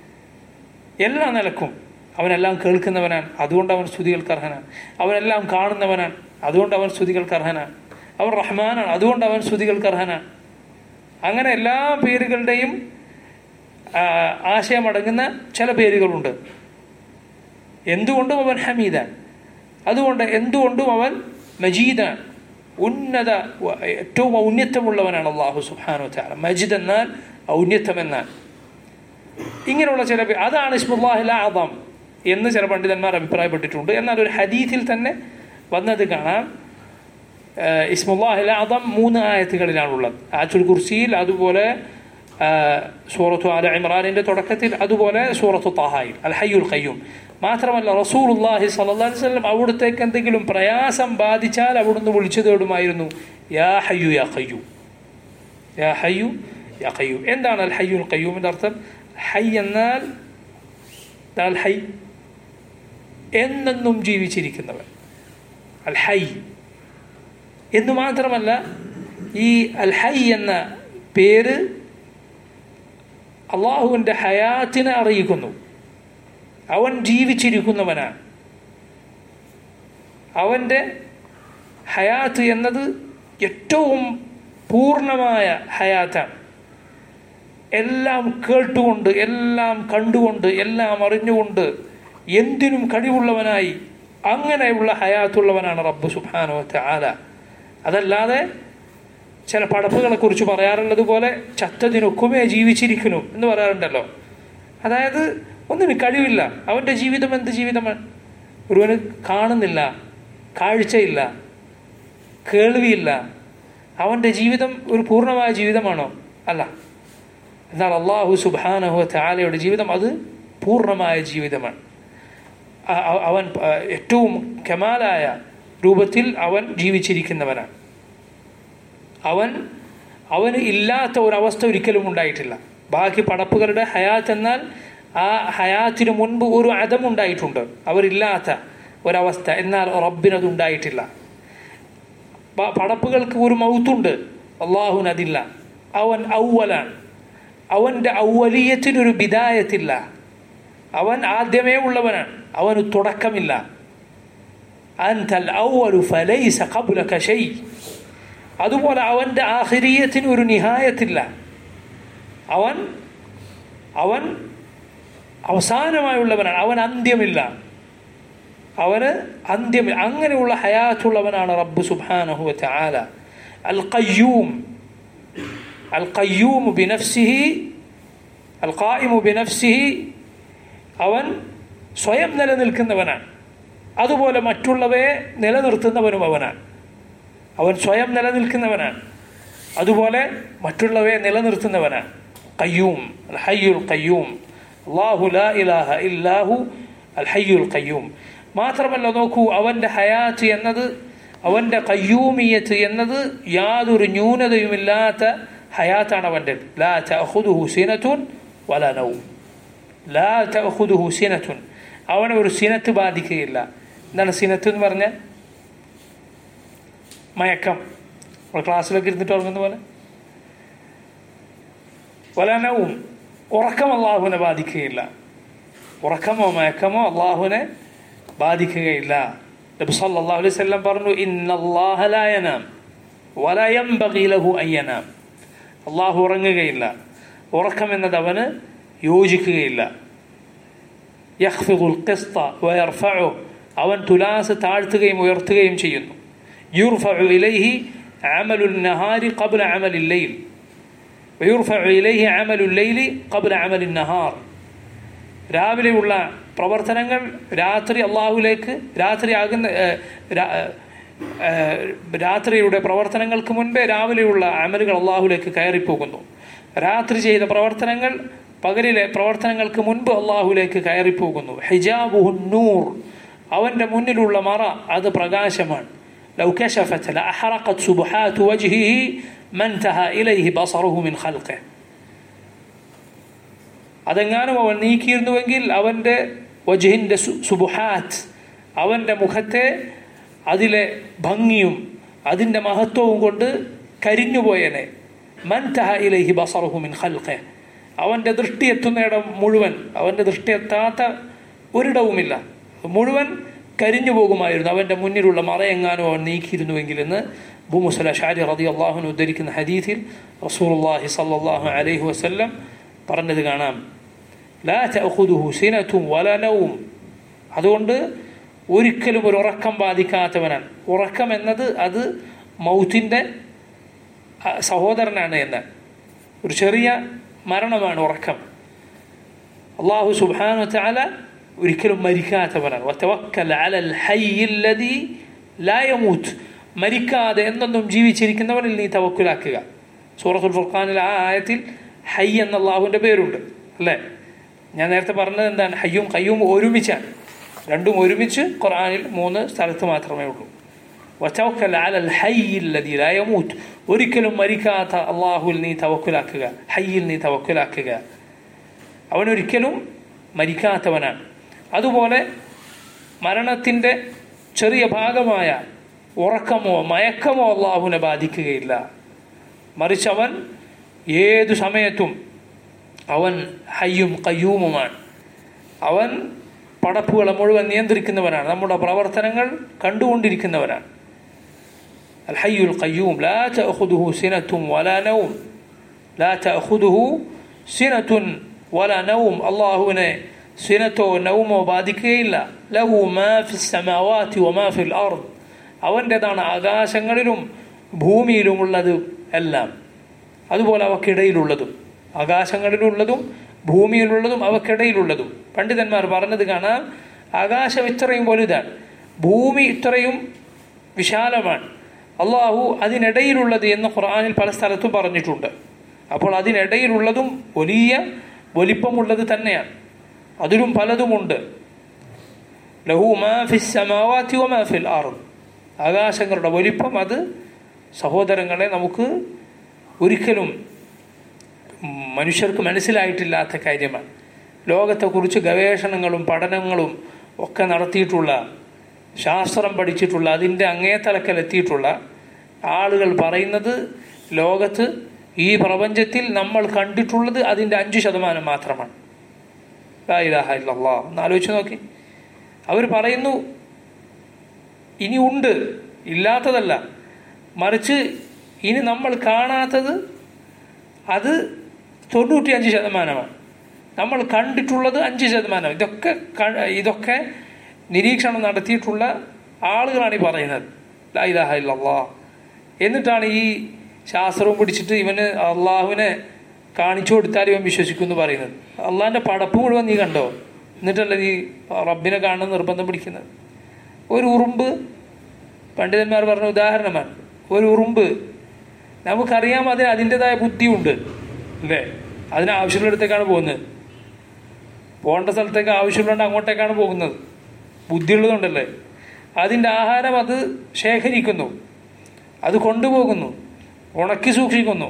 എല്ലാ നിലക്കും അവനെല്ലാം കേൾക്കുന്നവനാണ്, അതുകൊണ്ട് അവൻ സ്തുതികൾക്ക് അർഹനാണ്. അവനെല്ലാം കാണുന്നവനാണ്, അതുകൊണ്ട് അവൻ സ്തുതികൾക്ക് അർഹനാണ്. അവൻ റഹ്മാനാണ്, അതുകൊണ്ട് അവൻ സ്തുതികൾക്ക് അർഹനാണ്. അങ്ങനെ എല്ലാ പേരുകളുടെയും ആശയമടങ്ങുന്ന ചില പേരുകളുണ്ട്. എന്തുകൊണ്ടും അവൻ ഹമീദാണ്, അതുകൊണ്ട് എന്തുകൊണ്ടും അവൻ മജീദാണ്, ഉന്നത ഏറ്റവും ഔന്നത്യമുള്ളവനാണ് അള്ളാഹു സുബ്ഹാനഹു വ തആല. മജീദ് എന്നാൽ ഔന്നത്യം എന്നാൽ. ഇങ്ങനെയുള്ള ചില അതാണ് ഇസ്മുല്ലാഹിൽ അഅ്ദം എന്ന് ചില പണ്ഡിതന്മാർ അഭിപ്രായപ്പെട്ടിട്ടുണ്ട്. എന്നാൽ ഒരു ഹദീസിൽ തന്നെ വന്നത് കാണാം. ഇസ്മുല്ലാഹിൽ അഅ്ദം മൂന്ന് ആയത്തുകളിലാണുള്ളത്. ആയത്തുൽ കുർസിയിൽ, അതുപോലെ സൂറത്തു ആല ഇമ്രാനിൻ്റെ തുടക്കത്തിൽ, അതുപോലെ സൂറത്തു ത്വാഹയിൽ അൽ ഹയ്യുൽ ഖയ്യൂം. മാത്രമല്ല റസൂലുള്ളാഹി സ്വല്ലല്ലാഹു അലൈഹി വസല്ലം അവിടുത്തേക്ക് എന്തെങ്കിലും പ്രയാസം ബാധിച്ചാൽ അവിടുന്ന് വിളിച്ചു തേടുമായിരുന്നു, യാ ഹയ്യു യാ ഖയ്യൂം, യാ ഹയ്യു യാ ഖയ്യൂം. എന്താണ് അൽ ഹയ്യുൽ ഖയ്യൂമിൻ്റെ അർത്ഥം? ഹൈ എന്നാൽ അൽ ഹൈ എന്നെന്നും ജീവിച്ചിരിക്കുന്നവൻ, അൽ ഹൈ എന്ന് മാത്രമല്ല ഈ അൽ ഹൈ എന്ന പേര് അള്ളാഹുവിൻ്റെ ഹയാത്തിനെ അറിയിക്കുന്നു. അവൻ ജീവിച്ചിരിക്കുന്നവനാണ്. അവൻ്റെ ഹയാത്ത് എന്നത് ഏറ്റവും പൂർണ്ണമായ ഹയാത്താണ്. എല്ലാം കേട്ടുകൊണ്ട്, എല്ലാം കണ്ടുകൊണ്ട്, എല്ലാം അറിഞ്ഞുകൊണ്ട്, എന്തിനും കഴിവുള്ളവനായി അങ്ങനെയുള്ള ഹയാത്തുള്ളവനാണ് റബ്ബ് സുബ്ഹാനഹു വ തആല. അതല്ലാതെ ചില പടപ്പുകളെക്കുറിച്ച് പറയാറുള്ളത് പോലെ ചത്തതിനൊക്കുമേ ജീവിച്ചിരിക്കുന്നു എന്ന് പറയാറുണ്ടല്ലോ. അതായത് ഒന്നിന് കഴിവില്ല, അവൻ്റെ ജീവിതം എന്ത് ജീവിതമാണ്? ഒരുവന് കാണുന്നില്ല, കാഴ്ചയില്ല, കേൾവിയില്ല, അവൻ്റെ ജീവിതം ഒരു പൂർണ്ണമായ ജീവിതമാണോ? അല്ല. എന്നാൽ അള്ളാഹു സുബ്ഹാനഹു വ തആലയുടെ ജീവിതം അത് പൂർണ്ണമായ ജീവിതമാണ്. അവൻ ഏറ്റവും കമാലായ രൂപത്തിൽ അവൻ ജീവിച്ചിരിക്കുന്നവനാണ്. അവൻ അവന് ഇല്ലാത്ത ഒരവസ്ഥ ഒരിക്കലും ഉണ്ടായിട്ടില്ല. ബാക്കി പടപ്പുകളുടെ ഹയാത്ത് എന്നാൽ ആ ഹയാത്തിന് മുൻപ് ഒരു അദമുണ്ടായിട്ടുണ്ട്, അവരില്ലാത്ത ഒരവസ്ഥ. എന്നാൽ റബ്ബിനത് ഉണ്ടായിട്ടില്ല. പടപ്പുകൾക്ക് ഒരു മൗത്തുണ്ട്, അള്ളാഹുവിനതില്ല. അവൻ ഔവലാണ്. അവൻ്റെ ഔവലിയത്തിനൊരു ബിദായത്തില്ല. അവൻ ആദ്യമേ ഉള്ളവനാണ്, അവന് തുടക്കമില്ല. അൻതൽ ഔവലു ഫലൈസ ഖബ്ലക ശൈ. അതുപോലെ അവൻ്റെ ആഖിരിയത്തിന് ഒരു നിഹായത്തില്ല. അവൻ അവൻ അവസാനമായുള്ളവനാണ്, അവൻ അന്ത്യമില്ല, അവന് അന്ത്യമില്ല. അങ്ങനെയുള്ള ഹയാത്തുള്ളവനാണ് റബ്ബ് സുബ്ഹാനഹു വ തആല. അൽ ഖയ്യൂം, അൽ ഖയ്യൂം ബിനഫ്സിഹി, അൽ ഖായിമു ബിനഫ്സിഹി, അവൻ സ്വയം നിലനിൽക്കുന്നവനാണ്. അതുപോലെ മറ്റുള്ളവയെ നിലനിർത്തുന്നവനും അവനാണ്. അവൻ സ്വയം നിലനിൽക്കുന്നവനാണ്, അതുപോലെ മറ്റുള്ളവയെ നിലനിർത്തുന്നവനാണ്. ഖയ്യൂം, അൽ ഹയ്യുൽ ഖയ്യൂം. അല്ലാഹു ലാ ഇലാഹ ഇല്ലാഹു അൽ ഹയ്യുൽ ഖയ്യൂം. മാത്രമല്ല നോക്കൂ, അവൻ്റെ ഹയാത്ത് എന്നത്, അവൻ്റെ ഖയ്യൂമിയത്ത് എന്നത് യാതൊരു ന്യൂനതയുമില്ലാത്ത ഹയാത്താണ് അവൻ്റെ. ലാ തഅഖുദുഹു സിനത്തുൻ വലാ നൗം. ലാ തഅഖുദുഹു സിനത്തുൻ, അവനെ ഒരു സിനത്ത് ബാധിക്കുകയില്ല. എന്താണ് സിനത്ത് എന്ന് പറഞ്ഞാൽ? മയക്കം, നമ്മൾ ക്ലാസ്സിലൊക്കെ ഇരുന്നിട്ട് ഉറങ്ങുന്ന പോലെ. വലാ നൗം, ഉറക്കം അള്ളാഹുവിനെ ബാധിക്കുകയില്ല. ഉറക്കമോ മയക്കമോ അള്ളാഹുവിനെ ബാധിക്കുകയില്ല. നബി സല്ലല്ലാഹു അലൈഹി വസല്ലം പറഞ്ഞു, ഇന്നല്ലാഹ ലാ യനാം വലാ യൻബഗി ലഹു അൻ യനാം. അള്ളാഹു ഉറങ്ങുകയില്ല, ഉറക്കം എന്നത് അവന് യോജിക്കുകയില്ല. യഖ്ഫിദുൽ ഖിസ്ത വയർഫഉ, അവൻ തുലാസ് താഴ്ത്തുകയും ഉയർത്തുകയും ചെയ്യുന്നു. യുർഫഉ ഇലൈഹി അമലുൻ നഹാരി ഖബ്ല അമലിൽ ലൈൽ വയുർഫഉ ഇലൈഹി അമലുൽ ലൈലി ഖബ്ല അമലിൻ നഹാർ. രാവിലെയുള്ള പ്രവർത്തനങ്ങൾ രാത്രി അള്ളാഹുലേക്ക്, രാത്രി ആകുന്ന രാത്രിയുടെ പ്രവർത്തനങ്ങൾക്ക് മുൻപേ രാവിലെയുള്ള അമലുകൾ അള്ളാഹുലേക്ക് കയറിപ്പോകുന്നു. രാത്രി ചെയ്ത പ്രവർത്തനങ്ങൾ പകലിലെ പ്രവർത്തനങ്ങൾക്ക് മുൻപ് അള്ളാഹുലേക്ക് കയറിപ്പോകുന്നു. ഹിജാബുഹുൻ നൂർ, അവൻ്റെ മുന്നിലുള്ള മറ അത് പ്രകാശമാണ്. ലൗ കശഫത് ലഅഹറഖത് സുബ്ഹാതു വജ്ഹിഹി മൻതഹ ഇലൈഹി ബസറുഹു മിൻ ഖൽഖിഹി. അതെങ്ങാനും അവൻ നീക്കിയിരുന്നുവെങ്കിൽ അവൻ്റെ വജ്ഹിൻ്റെ സുബ്ഹാത്ത്, അവൻ്റെ മുഖത്തെ അതിലെ ഭംഗിയും അതിൻ്റെ മഹത്വവും കൊണ്ട് കരിഞ്ഞുപോയനെ. മൻതഹ ഇലൈഹി ബസറുഹു മിൻ ഖൽഖിഹി, അവൻ്റെ ദൃഷ്ടി എത്തുന്നിടം മുഴുവൻ, അവൻ്റെ ദൃഷ്ടി എത്താത്ത ഒരിടവുമില്ല, മുഴുവൻ കരിഞ്ഞു പോകുമായിരുന്നു അവൻ്റെ മുന്നിലുള്ള മറയെങ്ങാനും അവൻ നീക്കിയിരുന്നുവെങ്കിൽ എന്ന് അബൂ മൂസ അശ്അരി റളിയല്ലാഹു അൻഹു ഉദ്ധരിക്കുന്ന ഹദീസിൽ റസൂലുള്ളാഹി സ്വല്ലല്ലാഹു അലൈഹി വസല്ലം പറഞ്ഞത് കാണാം. ലാ തഅഖുദുഹു സിനത്തുൻ വലാ നൗം, അതുകൊണ്ട് ഒരിക്കലും ഒരു ഉറക്കം ബാധിക്കാത്തവനാണ്. ഉറക്കം എന്നത് അത് മൗത്തിൻ്റെ സഹോദരനാണ് എന്ന്, ഒരു ചെറിയ മരണമാണ് ഉറക്കം. അല്ലാഹു സുബ്ഹാനഹു വ തആല ഒരിക്കലും മരിക്കാത്തവനാണ്. വതവക്കൽ അലൽ ഹയ്യിൽ ലദീ ലാ യമൂത്ത്, മരിക്കാതെ എന്നെന്നും ജീവിച്ചിരിക്കുന്നവനിൽ നീ തവക്കുലാക്കുക. സൂറത്തുൽ ഫുർഖാനിൽ ആ ആയത്തിൽ ഹയ്യ് എന്ന അല്ലാഹുവിൻ്റെ പേരുണ്ട് അല്ലേ? ഞാൻ നേരത്തെ പറഞ്ഞത് എന്താണ്? ഹയ്യും ഖയ്യൂം ഒരുമിച്ചാണ്, രണ്ടും ഒരുമിച്ച് ഖുർആനിൽ മൂന്ന് സ്ഥലത്ത് മാത്രമേ ഉള്ളൂ. വതവക്കൽ അലൽ ഹയ്യിൽ ലദീ ലാ യമൂത്ത്, ഒരിക്കലും മരിക്കാത്ത അള്ളാഹുവിൽ നീ തവക്കുലാക്കുക, ഹയ്യിൽ നീ തവക്കുലാക്കുക. അവനൊരിക്കലും മരിക്കാത്തവനാണ്. അതുപോലെ മരണത്തിൻ്റെ ചെറിയ ഭാഗമായ ഉറക്കമോ മയക്കമോ അള്ളാഹുവിനെ ബാധിക്കുകയില്ല. മറിച്ച് അവൻ ഏതു സമയത്തും അവൻ ഹയ്യും ഖയ്യൂമുമാണ്. അവൻ പടപ്പുകളെ മുഴുവൻ നിയന്ത്രിക്കുന്നവനാണ്, നമ്മുടെ പ്രവർത്തനങ്ങൾ കണ്ടുകൊണ്ടിരിക്കുന്നവനാണ്. അൽ ഹയ്യുൽ ഖയ്യൂം ലാ തഅഖുദുഹു സിനത്തുൻ വലാ നൗം, ലാ തഅഖുദുഹു സിനത്തുൻ വലാ നൗം, അള്ളാഹുവിനെ സിനത്തോ നൗമോ ബാധിക്കുകയില്ല. ലഹു മാ ഫിസ് സമാവാതി വമാ ഫിൽ അർദ്, അവൻ്റെതാണ് ആകാശങ്ങളിലും ഭൂമിയിലുമുള്ളത് എല്ലാം, അതുപോലെ അവക്കിടയിലുള്ളതും. ആകാശങ്ങളിലുള്ളതും ഭൂമിയിലുള്ളതും അവക്കിടയിലുള്ളതും. പണ്ഡിതന്മാർ പറഞ്ഞത് കാണാം, ആകാശം ഇത്രയും വലുതാണ്, ഭൂമി ഇത്രയും വിശാലമാണ്, അള്ളാഹു അതിനിടയിലുള്ളത് എന്ന് ഖുർആനിൽ പല സ്ഥലത്തും പറഞ്ഞിട്ടുണ്ട്. അപ്പോൾ അതിനിടയിലുള്ളതും വലിയ വലിപ്പമുള്ളത് തന്നെയാണ്, അതിലും പലതുമുണ്ട്. ലഹു മാ ഫിസ് സമാവാതി വമാ ഫിൽ അർദ്, ആകാശങ്ങളുടെ വലിപ്പം അത് സഹോദരങ്ങളെ നമുക്ക് ഒരിക്കലും മനുഷ്യർക്ക് മനസ്സിലായിട്ടില്ലാത്ത കാര്യമാണ്. ലോകത്തെക്കുറിച്ച് ഗവേഷണങ്ങളും പഠനങ്ങളും ഒക്കെ നടത്തിയിട്ടുള്ള, ശാസ്ത്രം പഠിച്ചിട്ടുള്ള, അതിൻ്റെ അങ്ങേ തലക്കലെത്തിയിട്ടുള്ള ആളുകൾ പറയുന്നത് ലോകത്ത് ഈ പ്രപഞ്ചത്തിൽ നമ്മൾ കണ്ടിട്ടുള്ളത് അതിൻ്റെ അഞ്ച് ശതമാനം മാത്രമാണ്. ലാ ഇലാഹ ഇല്ലല്ലാഹ് ഒന്ന് ആലോചിച്ച് നോക്കി. അവർ പറയുന്നു ഇനി ഉണ്ട്, ഇല്ലാത്തതല്ല, മറിച്ച് ഇനി നമ്മൾ കാണാത്തത് അത് തൊണ്ണൂറ്റി അഞ്ച് ശതമാനമാണ്. നമ്മൾ കണ്ടിട്ടുള്ളത് അഞ്ച് ശതമാനം. ഇതൊക്കെ ഇതൊക്കെ നിരീക്ഷണം നടത്തിയിട്ടുള്ള ആളുകളാണ് ഈ പറയുന്നത് ലാ ഇലാഹ ഇല്ലല്ലാഹ്. എന്നിട്ടാണ് ഈ ശാസ്ത്രവും പിടിച്ചിട്ട് ഇവന് അള്ളാഹുവിനെ കാണിച്ചു കൊടുത്താൽ ഇവൻ വിശ്വസിക്കുമെന്ന് പറയുന്നത്. അള്ളാഹിൻ്റെ പടപ്പ് മുഴുവൻ നീ കണ്ടോ? എന്നിട്ടല്ല നീ റബ്ബിനെ കാണുന്ന നിർബന്ധം പിടിക്കുന്നത്. ഒരു ഉറുമ്പ്, പണ്ഡിതന്മാർ പറഞ്ഞ ഉദാഹരണമാണ്, ഒരു ഉറുമ്പ് നമുക്കറിയാം അതിന് അതിൻ്റെതായ ബുദ്ധിയുണ്ട് അല്ലേ? അതിന് ആവശ്യമുള്ളിടത്തേക്കാണ് പോകുന്നത്. പോകേണ്ട സ്ഥലത്തേക്ക് ആവശ്യമുള്ളതുകൊണ്ട് അങ്ങോട്ടേക്കാണ് പോകുന്നത്. ബുദ്ധിയുള്ളതുകൊണ്ടല്ലേ. അതിൻ്റെ ആഹാരം അത് ശേഖരിക്കുന്നു, അത് കൊണ്ടുപോകുന്നു, ഉണക്കി സൂക്ഷിക്കുന്നു,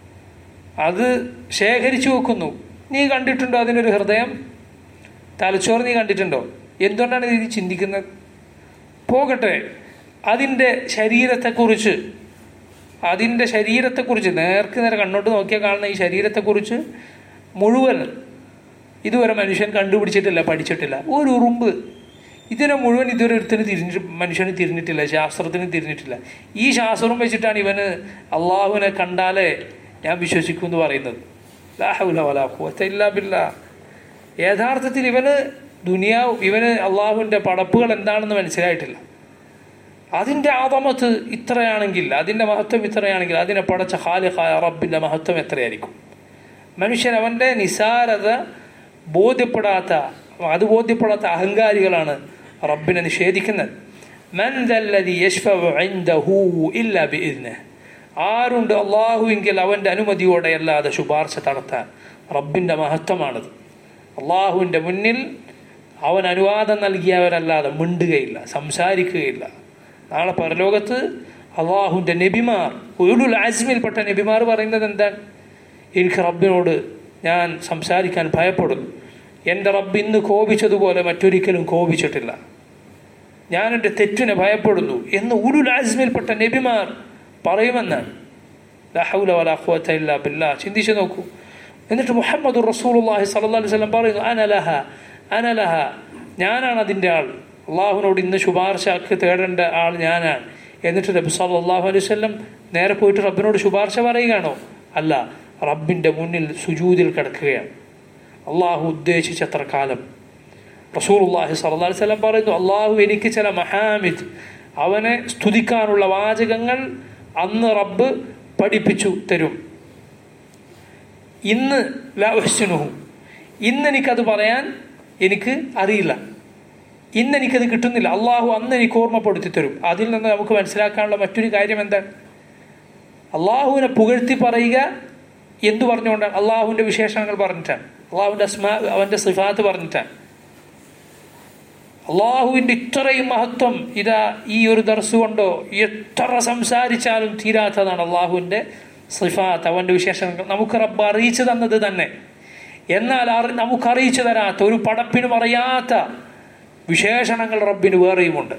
അത് ശേഖരിച്ചു വെക്കുന്നു. നീ കണ്ടിട്ടുണ്ടോ അതിനൊരു ഹൃദയം, തലച്ചോറ് നീ കണ്ടിട്ടുണ്ടോ? എന്തുകൊണ്ടാണ് ഇത് ചിന്തിക്കുന്നത്? പോകട്ടെ, അതിൻ്റെ ശരീരത്തെക്കുറിച്ച് അതിൻ്റെ ശരീരത്തെക്കുറിച്ച് നേർക്ക് നേരെ കണ്ണോട്ട് നോക്കിയാൽ കാണുന്ന ഈ ശരീരത്തെക്കുറിച്ച് മുഴുവൻ ഇതുവരെ മനുഷ്യൻ കണ്ടുപിടിച്ചിട്ടില്ല, പഠിച്ചിട്ടില്ല. ഒരു ഉറുമ്പ് ഇതിനെ മുഴുവൻ ഇതുവരെ ഒരുത്തിന് തിരിഞ്ഞിട്ട് മനുഷ്യന് തിരിഞ്ഞിട്ടില്ല, ശാസ്ത്രത്തിന് തിരിഞ്ഞിട്ടില്ല. ഈ ശാസ്ത്രം വെച്ചിട്ടാണ് ഇവന് അള്ളാഹുവിനെ കണ്ടാലേ ഞാൻ വിശ്വസിക്കൂ എന്ന് പറയുന്നത്. ലാ ഹൗല വലാ ഖുവത ഇല്ലാ ബില്ലാഹ്. യഥാർത്ഥത്തിൽ ഇവന് ദുനിയാവ് ഇവന് അള്ളാഹുവിൻ്റെ പടപ്പുകൾ എന്താണെന്ന് മനസ്സിലായിട്ടില്ല. അതിൻ്റെ ആദമത്ത് ഇത്രയാണെങ്കിൽ, അതിൻ്റെ മഹത്വം ഇത്രയാണെങ്കിൽ, അതിനെ പടച്ച ഖാലിഖായ റബ്ബിൻ്റെ മഹത്വം എത്രയായിരിക്കും? മനുഷ്യൻ അവൻ്റെ നിസാരത ബോധ്യപ്പെടാത്ത അത് ബോധ്യപ്പെടാത്ത അഹങ്കാരികളാണ് റബ്ബിനെ നിഷേധിക്കുന്നത്. മൻ ദല്ലദി യശ്ഫഉ ഇൻദഹു ഇല്ലാ ബിഇദ്നിഹി. ആരുണ്ട് അള്ളാഹുവെങ്കിൽ അവൻ്റെ അനുമതിയോടെ അല്ലാതെ ശുപാർശ നടത്താൻ? റബ്ബിൻ്റെ മഹത്വമാണത്. അള്ളാഹുവിൻ്റെ മുന്നിൽ അവൻ അനുവാദം നൽകിയവരല്ലാതെ മിണ്ടുകയില്ല, സംസാരിക്കുകയില്ല. നാളെ പരലോകത്ത് അള്ളാഹുവിൻ്റെ നബിമാർ, ഉലുൽ അസ്മിൽപ്പെട്ട നബിമാർ പറയുന്നത് എന്താണ്? എനിക്ക് റബ്ബിനോട് ഞാൻ സംസാരിക്കാൻ ഭയപ്പെടുന്നു. എൻ്റെ റബ്ബ് ഇന്ന് കോപിച്ചതുപോലെ മറ്റൊരിക്കലും കോപിച്ചിട്ടില്ല. ഞാൻ എൻ്റെ തെറ്റിനെ ഭയപ്പെടുന്നു എന്ന് ഉലുൽ അസ്മിൽപ്പെട്ട നബിമാർ പറയുമെന്നാണ്. ലാ ഹൗല വലാ ഖുവത ഇല്ലാ ബില്ലാഹ്. ചിന്തിച്ചു നോക്കൂ. എന്നിട്ട് മുഹമ്മദുർ റസൂലുള്ളാഹി സ്വല്ലല്ലാഹു അലൈഹി വസല്ലം പറയുന്നു, അന ലഹ അന ലഹ, ഞാനാണ് അതിൻ്റെ ആൾ. അള്ളാഹുവിനോട് ഇന്ന് ശുപാർശക്ക് തേടേണ്ട ആൾ ഞാനാണ്. എന്നിട്ട് നബി സല്ലല്ലാഹു അലൈഹി വസല്ലം നേരെ പോയിട്ട് റബ്ബിനോട് ശുപാർശ പറയുകയാണോ? അല്ല, റബ്ബിൻ്റെ മുന്നിൽ സുജൂദിൽ കിടക്കുകയാണ്. അള്ളാഹു ഉദ്ദേശിച്ചത്ര കാലം. റസൂലുള്ളാഹി സ്വല്ലല്ലാഹു അലൈഹി വസല്ലം പറയുന്നു, അള്ളാഹു എനിക്ക് ചില മഹാമിദ്, അവനെ സ്തുതിക്കാനുള്ള വാചകങ്ങൾ അന്ന് റബ്ബ് പഠിപ്പിച്ചു തരും. ഇന്ന് ലാ ഉഹ്സിനുഹു, ഇന്ന് എനിക്കത് പറയാൻ എനിക്ക് അറിയില്ല, ഇന്ന് എനിക്കത് കിട്ടുന്നില്ല. അള്ളാഹു അന്ന് എനിക്ക് ഓർമ്മപ്പെടുത്തി തരും. അതിൽ നിന്ന് നമുക്ക് മനസ്സിലാക്കാനുള്ള മറ്റൊരു കാര്യം എന്താണ്? അള്ളാഹുവിനെ പുകഴ്ത്തി പറയുക എന്തു പറഞ്ഞുകൊണ്ടാണ്? അള്ളാഹുവിൻ്റെ വിശേഷണങ്ങൾ പറഞ്ഞിട്ടാണ്, അള്ളാഹുവിൻ്റെ അസ്മാ അവൻ്റെ സിഫാത്ത് പറഞ്ഞിട്ടാണ്. അള്ളാഹുവിൻ്റെ ഇത്രയും മഹത്വം ഇതാ ഈ ഒരു ദർസ് കൊണ്ടോ എത്ര സംസാരിച്ചാലും തീരാത്തതാണ്. അള്ളാഹുവിൻ്റെ സിഫാത്ത്, അവൻ്റെ വിശേഷണങ്ങൾ നമുക്ക് റബ്ബ് അറിയിച്ചു തന്നത് തന്നെ. എന്നാൽ നമുക്ക് അറിയിച്ചു തരാത്ത, ഒരു പടപ്പിനും അറിയാത്ത വിശേഷണങ്ങൾ റബ്ബിന് വേറെയുമുണ്ട്.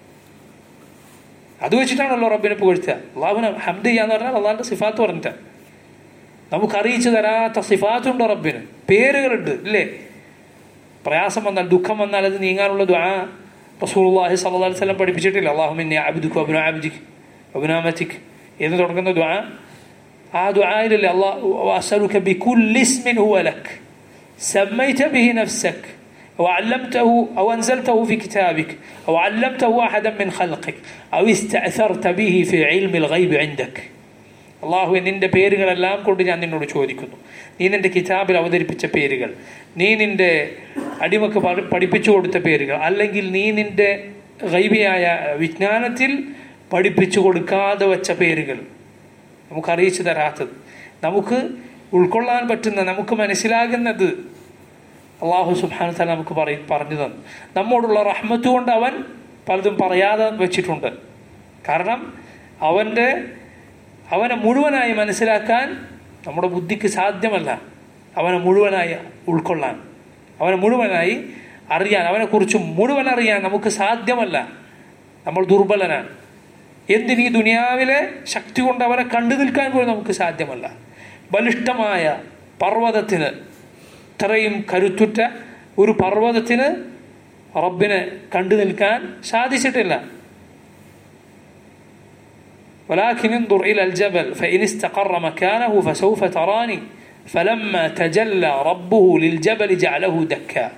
അത് വെച്ചിട്ടാണല്ലോ റബ്ബിനെ പുകഴ്ത്തുക. അള്ളാഹുവിനെ ഹംദ് ചെയ്യാന്ന് പറഞ്ഞാൽ അള്ളാഹിൻ്റെ സിഫാത്ത് പറഞ്ഞിട്ടാണ്. നമുക്കറിയിച്ചു തരാത്ത സിഫാത്തുണ്ട് റബ്ബിന്, പേരുകളുണ്ട് ഇല്ലേ? പ്രയാസം വന്നാൽ, ദുഃഖം വന്നാൽ അത് നീങ്ങാനുള്ള ദുആ റസൂലുള്ളാഹി സ്വല്ലല്ലാഹു അലൈഹി വസല്ലം പഠിപ്പിച്ചിട്ടില്ല? അല്ലാഹുമ്മ ഇന്നി അബ്ദുക വബ്നു അബ്ദിക വബ്നു അമതിക എന്ന് തുടങ്ങുന്ന ദുആ. ആ ദുആയിലല്ലേ അല്ലാഹു വഅസ്അലുക ബികുല്ലി ഇസ്മിൻ ഹുവ ലക് സമ്മൈത ബിഹി നഫ്സക وعلمته أو أنزلته في كتابك أو علمته أحدا من خلقك أو استأثرت به في علم الغيب عندك. അള്ളാഹു നിന്റെ പേരുകളെല്ലാം കൊണ്ട് ഞാൻ നിന്നോട് ചോദിക്കുന്നു, നീ നിന്റെ കിതാബിൽ അവതരിപ്പിച്ച പേരുകൾ, നീ നിന്റെ അടിമക്ക് പഠിപ്പിച്ചു കൊടുത്ത പേരുകൾ, അല്ലെങ്കിൽ നീ നിന്റെ ഗൈബിയായ വിജ്ഞാനത്തിൽ പഠിപ്പിച്ചു കൊടുക്കാതെ വച്ച പേരുകൾ, നമുക്കറിയിച്ചു തരാത്തത്, നമുക്ക് ഉൾക്കൊള്ളാൻ പറ്റുന്ന, നമുക്ക് മനസ്സിലാകുന്നത് അള്ളാഹു സുബ്ഹാനഹു വ തആല നമുക്ക് പറയും പറഞ്ഞു തന്നു. നമ്മോടുള്ള റഹ്മത്ത് കൊണ്ട് അവൻ പലതും പറയാതെ വെച്ചിട്ടുണ്ട്. കാരണം അവൻ്റെ അവനെ മുഴുവനായി മനസ്സിലാക്കാൻ നമ്മുടെ ബുദ്ധിക്ക് സാധ്യമല്ല. അവനെ മുഴുവനായി ഉൾക്കൊള്ളാൻ, അവനെ മുഴുവനായി അറിയാൻ, അവനെക്കുറിച്ച് മുഴുവൻ അറിയാൻ നമുക്ക് സാധ്യമല്ല. നമ്മൾ ദുർബലനാണ്. എന്തിന് ഈ ദുനിയാവിലെ ശക്തി കൊണ്ട് അവനെ കണ്ടു നിൽക്കാൻ പോലും നമുക്ക് സാധ്യമല്ല. ബലിഷ്ഠമായ പർവ്വതത്തിന്, ഇത്രയും കരുത്തുറ്റ ഒരു പർവ്വതത്തിന് റബ്ബിനെ കണ്ടു നിൽക്കാൻ സാധിച്ചിട്ടില്ല. ولكن انظر إلى الجبل فإن استقر مكانه فسوف تراني فلما تجلى ربه للجبل جعله دكا.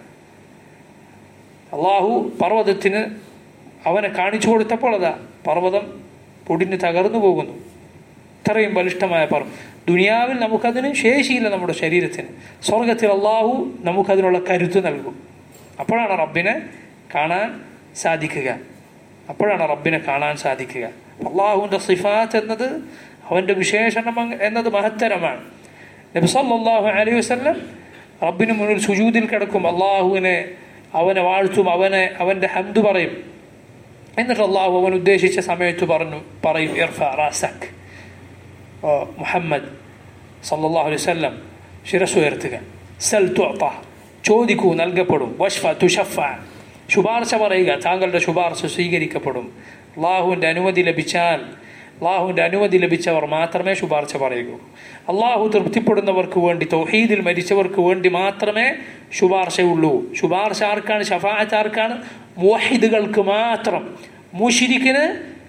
അള്ളാഹു പർവ്വതത്തിന് അവനെ കാണിച്ചു കൊടുത്തപ്പോൾ അതാ പർവ്വതം പൊടിഞ്ഞ് തകർന്നു പോകുന്നു. ഇത്രയും ബലിഷ്ഠമായ പർവ്വം. ദുനിയാവിൽ നമുക്കതിന് ശേഷിയില്ല, നമ്മുടെ ശരീരത്തിന്. സ്വർഗത്തിൽ അള്ളാഹു നമുക്കതിനുള്ള കരുത്ത് നൽകും. അപ്പോഴാണ് റബ്ബിനെ കാണാൻ സാധിക്കുക. അപ്പോഴാണ് റബ്ബിനെ കാണാൻ സാധിക്കുക. അള്ളാഹുവിൻ്റെ സിഫാത്ത് എന്നത്, അവൻ്റെ വിശേഷണം എന്നത് മഹത്തരമാണ്. നബി സല്ലല്ലാഹു അലൈഹി വസല്ലം റബ്ബിന് മുന്നിൽ സുജൂദിൽ കിടക്കും, അള്ളാഹുവിനെ അവനെ വാഴ്ത്തും, അവനെ അവൻ്റെ ഹംദ് പറയും. എന്നിട്ട് അള്ളാഹു അവൻ ഉദ്ദേശിച്ച സമയത്ത് പറഞ്ഞു പറയും ഇർഫ റാസക്, ഓ മുഹമ്മദ് സല്ലല്ലാഹു അലൈഹി വസല്ലം ശിരസ് ഉയർത്തുക. സൽ തുഅത, ചോദിക്കൂ നൽകപ്പെടും. വഷ്ഫ തുഷഫ, ശുപാർശ പറയുക, താങ്കളുടെ ശുപാർശ സ്വീകരിക്കപ്പെടും. അള്ളാഹുവിൻ്റെ അനുമതി ലഭിച്ചാൽ, അള്ളാഹുവിൻ്റെ അനുമതി ലഭിച്ചവർ മാത്രമേ ശുപാർശ പറയുകയുള്ളൂ. അള്ളാഹു തൃപ്തിപ്പെടുന്നവർക്ക് വേണ്ടി, തൗഹീദിൽ മരിച്ചവർക്ക് വേണ്ടി മാത്രമേ ശുപാർശയുള്ളൂ. ശുപാർശ ആർക്കാണ്? ശഫാഅത്ത് ആർക്കാണ്? മുവഹിദുകൾക്ക് മാത്രം. മുശ്രിക്കിന്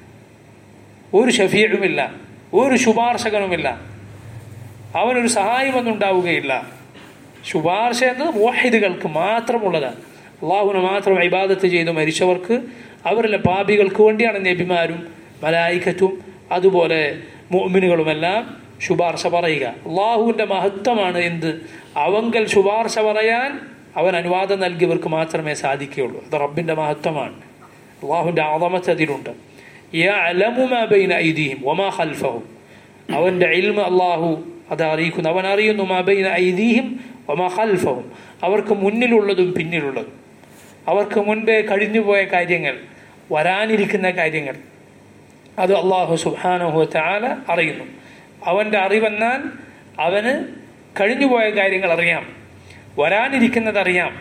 ഒരു ഷഫീഉമില്ല, ഒരു ശുപാർശകനുമില്ല, അവനൊരു സഹായമൊന്നും ഉണ്ടാവുകയില്ല. ശുപാർശ എന്നത് മുവഹിദുകൾക്ക് മാത്രമുള്ളതാണ്. അള്ളാഹുവിനെ മാത്രം ഇബാദത്ത് ചെയ്ത് മരിച്ചവർക്ക്, അവരിലെ പാപികൾക്ക് വേണ്ടിയാണ് നബിമാരും മലായികത്തും അതുപോലെ മുഅ്മിനുകളുമെല്ലാം ശുപാർശ പറയുക. അള്ളാഹുവിൻ്റെ മഹത്വമാണ് എന്ത്? അവങ്കൽ ശുപാർശ പറയാൻ അവൻ അനുവാദം നൽകിയവർക്ക് മാത്രമേ സാധിക്കുകയുള്ളൂ. അത് റബ്ബിൻ്റെ മഹത്വമാണ്. അള്ളാഹുവിൻ്റെ അളമത്ത് അതിലുണ്ട്. യഅലമു മാ ബൈന ഐദീഹിം വമാ ഖൽഫഹും, അവൻ്റെ ഇൽമ് അള്ളാഹു അത് അറിയിക്കുന്നു. അവൻ അറിയുന്നു മാ ബൈന ഐദീഹിം വമാ ഖൽഫഹും, അവർക്ക് മുന്നിലുള്ളതും പിന്നിലുള്ളതും, അവർക്ക് മുൻപേ കഴിഞ്ഞുപോയ കാര്യങ്ങൾ, വരാനിരിക്കുന്ന കാര്യങ്ങൾ, അത് അള്ളാഹു സുബ്ഹാനഹു വ തആല അറിയുന്നു. അവൻ്റെ അറിവെന്നാൽ അവന് കഴിഞ്ഞുപോയ കാര്യങ്ങൾ അറിയാം, വരാനിരിക്കുന്നതറിയാം,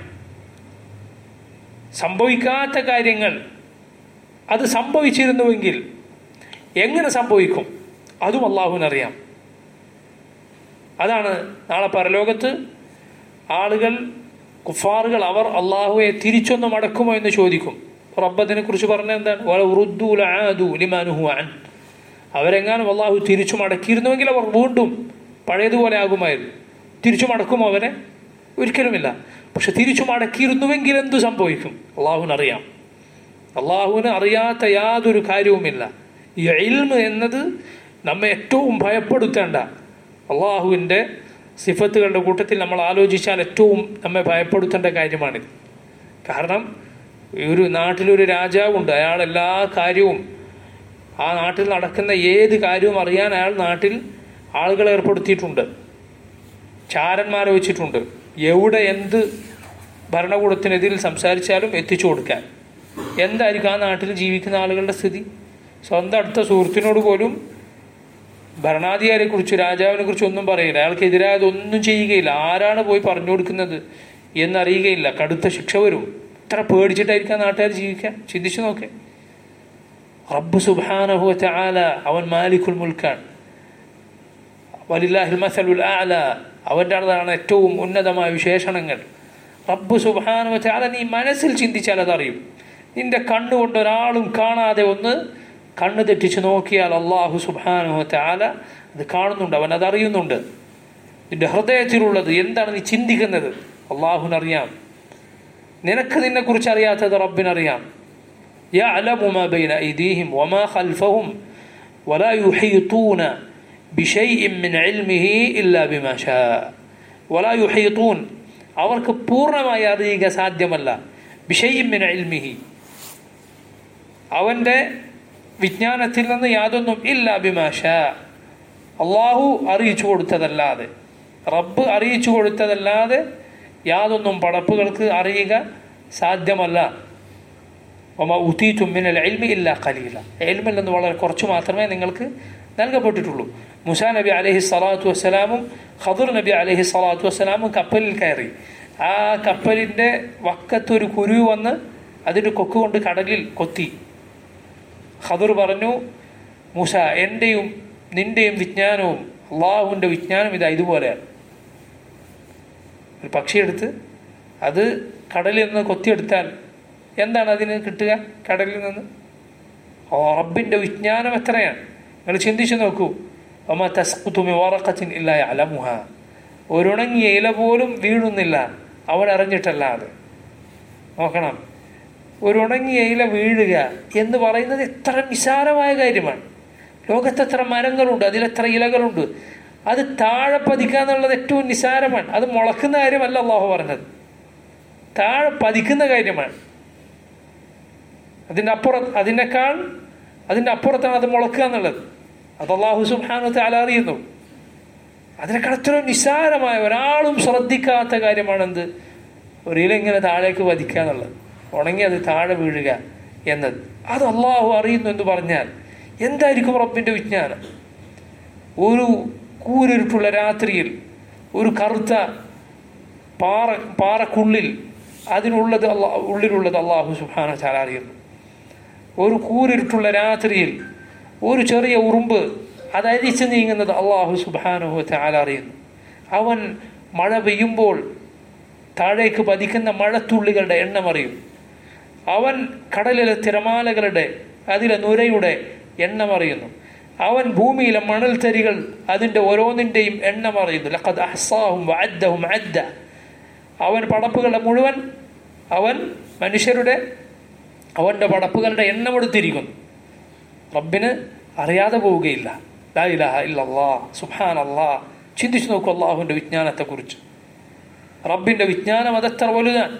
സംഭവിക്കാത്ത കാര്യങ്ങൾ അത് സംഭവിച്ചിരുന്നുവെങ്കിൽ എങ്ങനെ സംഭവിക്കും അതും അള്ളാഹുവിനറിയാം. അതാണ് നാളെ പരലോകത്ത് ആളുകൾ, കുഫാറുകൾ, അവർ അള്ളാഹുവെ തിരിച്ചൊന്ന് മടക്കുമോ എന്ന് ചോദിക്കും. റബ്ബതിനെ കുറിച്ച് പറഞ്ഞ എന്താണ്? അവരെങ്ങാനും അള്ളാഹു തിരിച്ചു മടക്കിയിരുന്നുവെങ്കിൽ അവർ വീണ്ടും പഴയതുപോലെ ആകുമായിരുന്നു. തിരിച്ചു മടക്കുമോ അവരെ? ഒരിക്കലുമില്ല. പക്ഷെ തിരിച്ചു മടക്കിയിരുന്നുവെങ്കിൽ എന്തു സംഭവിക്കും അള്ളാഹുവിനറിയാം. അള്ളാഹുവിന് അറിയാത്ത യാതൊരു കാര്യവുമില്ല. ഈ ഇൽമ് എന്നത് നമ്മെ ഏറ്റവും ഭയപ്പെടുത്തേണ്ട, അള്ളാഹുവിൻ്റെ സിഫത്തുകളുടെ കൂട്ടത്തിൽ നമ്മൾ ആലോചിച്ചാൽ ഏറ്റവും നമ്മെ ഭയപ്പെടുത്തേണ്ട കാര്യമാണിത്. കാരണം ഒരു നാട്ടിലൊരു രാജാവുണ്ട്, അയാൾ എല്ലാ കാര്യവും, ആ നാട്ടിൽ നടക്കുന്ന ഏത് കാര്യവും അറിയാൻ അയാൾ നാട്ടിൽ ആളുകളെ ഏർപ്പെടുത്തിയിട്ടുണ്ട്, ചാരന്മാരെ വെച്ചിട്ടുണ്ട്. എവിടെ എന്ത് ഭരണകൂടത്തിനെതിരിൽ സംസാരിച്ചാലും എത്തിച്ചു കൊടുക്കാൻ. എന്തായിരിക്കും ആ നാട്ടിൽ ജീവിക്കുന്ന ആളുകളുടെ സ്ഥിതി? സ്വന്തം അടുത്ത സുഹൃത്തിനോട് പോലും ഭരണാധികാരിയെ കുറിച്ച്, രാജാവിനെ കുറിച്ച് ഒന്നും പറയില്ല, അയാൾക്കെതിരായതൊന്നും ചെയ്യുകയില്ല. ആരാണ് പോയി പറഞ്ഞു കൊടുക്കുന്നത് എന്നറിയുകയില്ല, കടുത്ത ശിക്ഷ വരും. ഇത്ര പേടിച്ചിട്ടായിരിക്കാം നാട്ടുകാർ ജീവിക്കാൻ. ചിന്തിച്ചു നോക്കേ. റബ്ബ് സുബ്ഹാനഹു വ തആല അവൻ മാലിക്കുൽ മുൽക്കാണ്. വലില്ലാഹിൽ മസലുൽ അഅല, അവൻ്റെ അടുത്താണ് ഏറ്റവും ഉന്നതമായ വിശേഷണങ്ങൾ. റബ്ബ് സുബ്ഹാനഹു വ തആല നീ മനസ്സിൽ ചിന്തിച്ചാൽ അതറിയും. നിന്റെ കണ്ണുകൊണ്ട് ഒരാളും കാണാതെ ഒന്ന് കണ്ണ് തെറ്റിച്ച് നോക്കിയാൽ അള്ളാഹു സുബ്ഹാനഹു വ തആല അത് കാണുന്നുണ്ട്, അവൻ അതറിയുന്നുണ്ട്. നിന്റെ ഹൃദയത്തിലുള്ളത് എന്താണ് നീ ചിന്തിക്കുന്നത് അള്ളാഹുവിനറിയാം. നിനക്ക് നിന്നെക്കുറിച്ച് അറിയാത്തത് റബ്ബിനറിയാം. യഅലമു മാ ബൈന ഐദീഹിം വമാ ഖൽഫഹും വലാ യുഹീതൂന ബിശൈഇൻ മിൻ ഇൽമിഹി ഇല്ലാ ബിമാ ശാ. വലാ യുഹീതൂൻ, അവർക്ക് പൂർണ്ണമായി അറിയുക സാധ്യമല്ല. ബിശൈഇൻ മിൻ ഇൽമിഹി, അവൻ്റെ വിജ്ഞാനത്തിൽ നിന്ന് യാതൊന്നും. ഇല്ലാ ബിമാ ശാ, അള്ളാഹു അറിയിച്ചു കൊടുത്തതല്ലാതെ, റബ്ബ് അറിയിച്ചു കൊടുത്തതല്ലാതെ യാതൊന്നും പടപ്പുകൾക്ക് അറിയുക സാധ്യമല്ല. വമാ ഊതീതും മിനൽ ഇൽമി ഇല്ലാ ഖലീല, ഇൽമിൽ നിന്ന് വളരെ കുറച്ച് മാത്രമേ നിങ്ങൾക്ക് നൽകപ്പെട്ടിട്ടുള്ളൂ. മൂസാ നബി അലൈഹി സ്വലാത്തു വസ്സലാമും ഖദർ നബി അലൈഹി സ്വലാത്തു വസ്സലാമും കപ്പലിൽ കയറി. ആ കപ്പലിൻ്റെ വക്കത്തൊരു കുരുവി വന്ന് അതിൻ്റെ കൊക്ക് കൊണ്ട് കടലിൽ കൊത്തി. ഖദർ പറഞ്ഞു, മൂസ, എൻ്റെയും നിൻ്റെയും വിജ്ഞാനവും അള്ളാഹുവിൻ്റെ വിജ്ഞാനം ഇതാ ഇതുപോലെയാണ്. ഒരു പക്ഷിയെടുത്ത് അത് കടലിൽ നിന്ന് കൊത്തിയെടുത്താൽ എന്താണ് അതിന് കിട്ടുക? കടലിൽ നിന്ന് റബ്ബിൻ്റെ വിജ്ഞാനം എത്രയാണ്. നിങ്ങൾ ചിന്തിച്ചു നോക്കൂ. വമാ തസ്ഖുതു മിൻ വറഖത്തിൻ ഇല്ലാ യഅലമുഹാ, ഒരുണങ്ങിയ ഇല പോലും വീഴുന്നില്ല അവൻ അറിഞ്ഞിട്ടല്ലാതെ. നോക്കണം, ഒരു ഉണങ്ങിയ ഇല വീഴുക എന്ന് പറയുന്നത് എത്ര നിസാരമായ കാര്യമാണ്. ലോകത്തെത്ര മരങ്ങളുണ്ട്, അതിലെത്ര ഇലകളുണ്ട്, അത് താഴെ പതിക്കുക എന്നുള്ളത് ഏറ്റവും നിസാരമാണ്. അത് മുളക്കുന്ന കാര്യമല്ല അള്ളാഹു പറഞ്ഞത്, താഴെ പതിക്കുന്ന കാര്യമാണ്. അതിൻ്റെ അപ്പുറം അതിനേക്കാൾ അതിൻ്റെ അപ്പുറത്താണ് അത് മുളക്കുക എന്നുള്ളത്. അത് അള്ളാഹു സുബ്ഹാനഹു വ തആല അറിയുന്നു. അതിനേക്കാൾ എത്രയോ നിസാരമായ, ഒരാളും ശ്രദ്ധിക്കാത്ത കാര്യമാണെന്ത്, ഒരു ഇല ഇങ്ങനെ താഴേക്ക് പതിക്കുക എന്നുള്ളത്, ഉണങ്ങി അത് താഴെ വീഴുക എന്നത്. അത് അള്ളാഹു അറിയുന്നു എന്ന് പറഞ്ഞാൽ എന്തായിരിക്കും റബ്ബിൻ്റെ വിജ്ഞാനം? ഒരു കൂരിരുട്ടുള്ള രാത്രിയിൽ ഒരു കറുത്ത പാറ പാറക്കുള്ളിൽ അതിനുള്ളത് അള്ളാ ഉള്ളിലുള്ളത് അള്ളാഹു സുബ്ഹാനഹു വ തആല അറിയുന്നു. ഒരു കൂരിരുട്ടുള്ള രാത്രിയിൽ ഒരു ചെറിയ ഉറുമ്പ് അത് അരിച്ചു നീങ്ങുന്നത് അള്ളാഹു സുബ്ഹാനഹു വ തആല അറിയുന്നു. അവൻ മഴ പെയ്യുമ്പോൾ താഴേക്ക് പതിക്കുന്ന മഴത്തുള്ളികളുടെ എണ്ണം അറിയും. അവൻ കടലിലെ തിരമാലകളുടെ അതിലെ നുരയുടെ എണ്ണം അറിയുന്നു. അവൻ ഭൂമിയിലെ മണൽത്തരികൾ അതിൻ്റെ ഓരോന്നിൻ്റെയും എണ്ണം അറിയുന്നു. ലഖദ് അഹ്സാഹും വഅദ്ദഹും അദ്ദ. അവൻ പടപ്പുകളുടെ മുഴുവൻ അവൻ മനുഷ്യരുടെ അവൻ്റെ പടപ്പുകളുടെ എണ്ണം എടുത്തിരിക്കുന്നു. റബ്ബിന് അറിയാതെ പോവുകയില്ല. ലാ ഇലാഹ ഇല്ലല്ലാഹ്, സുബ്ഹാനല്ലാഹ്. ചിന്തിച്ചു നോക്കൂ അള്ളാഹുവിൻ്റെ വിജ്ഞാനത്തെക്കുറിച്ച്. റബ്ബിൻ്റെ വിജ്ഞാനം അതെത്ര വലുതാണ്.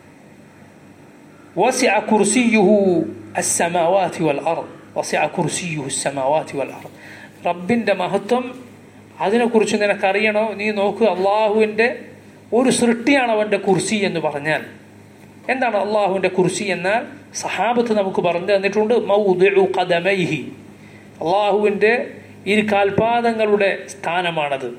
വസിഅ കുർസിയ്യുഹു അസ്സമാവാതി വൽ അർദ്, വസിഅ കുർസിയ്യുഹു അസ്സമാവാതി വൽ അർദ്. റബ്ബിൻ്റെ മഹത്വം അതിനെക്കുറിച്ച് നിനക്കറിയണോ? നീ നോക്കുക, അള്ളാഹുവിൻ്റെ ഒരു സൃഷ്ടിയാണ് അവൻ്റെ കുർസി എന്ന് പറഞ്ഞാൽ. എന്താണ് അള്ളാഹുവിൻ്റെ കുർസി എന്നാൽ? സഹാബത്ത് നമുക്ക് പറഞ്ഞു തന്നിട്ടുണ്ട്, മൗദിഉ ഖദമൈഹി, അള്ളാഹുവിൻ്റെ ഇരു കാൽപാദങ്ങളുടെ സ്ഥാനമാണത്.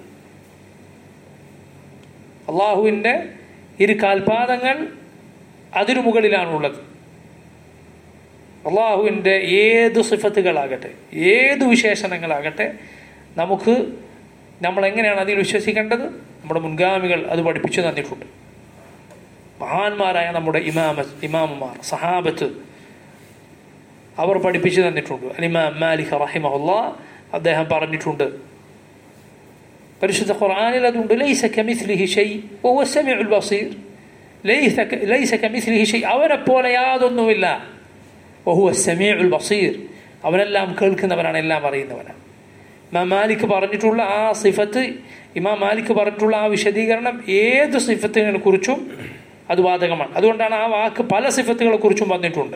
അള്ളാഹുവിൻ്റെ ഇരു കാൽപാദങ്ങൾ അതിനു മുകളിലാണുള്ളത്. അള്ളാഹുവിൻ്റെ ഏത് സിഫത്തുകളാകട്ടെ, ഏത് വിശേഷണങ്ങളാകട്ടെ, നമുക്ക് നമ്മളെങ്ങനെയാണ് അതിൽ വിശ്വസിക്കേണ്ടത്? നമ്മുടെ മുൻഗാമികൾ അത് പഠിപ്പിച്ചു തന്നിട്ടുണ്ട്. മഹാന്മാരായ നമ്മുടെ ഇമാമ ഇമാമുമാർ സഹാബത്ത് അവർ പഠിപ്പിച്ചു തന്നിട്ടുണ്ട്. ഇമാം മാലിക് റഹിമഹുല്ലാഹ് അദ്ദേഹം പറഞ്ഞിട്ടുണ്ട്, പരിശുദ്ധ ഖുർആനിൽ അതുണ്ട്, ലൈസ കമിസ്ലിഹി ഷൈ വഹുവ സമീഉൽ ബസീർ. ലൈസ ലൈസ കമിസ്ലിഹി ഷൈ, അവനെപ്പോലെ യാതൊന്നുമില്ല. വഹുവ സമീഉൽ ബസീർ, അവനെല്ലാം കേൾക്കുന്നവനാണ്, എല്ലാം അറിയുന്നവനാണ്. ഇമാം മാലിക് പറഞ്ഞിട്ടുള്ള ആ സിഫത്ത്, ഇമാം മാലിക് പറഞ്ഞിട്ടുള്ള ആ വിശദീകരണം ഏത് സിഫത്തിനെ കുറിച്ചും അത് ബാധകമാണ്. അതുകൊണ്ടാണ് ആ വാക്ക് പല സിഫത്തുകളെ കുറിച്ചും വന്നിട്ടുണ്ട്.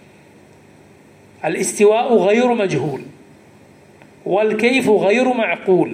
അൽ ഇസ്തിവാഉ ഗൈറു മജ്ഹൂൽ വൽ കൈഫു ഗൈറു മഅഖൂൽ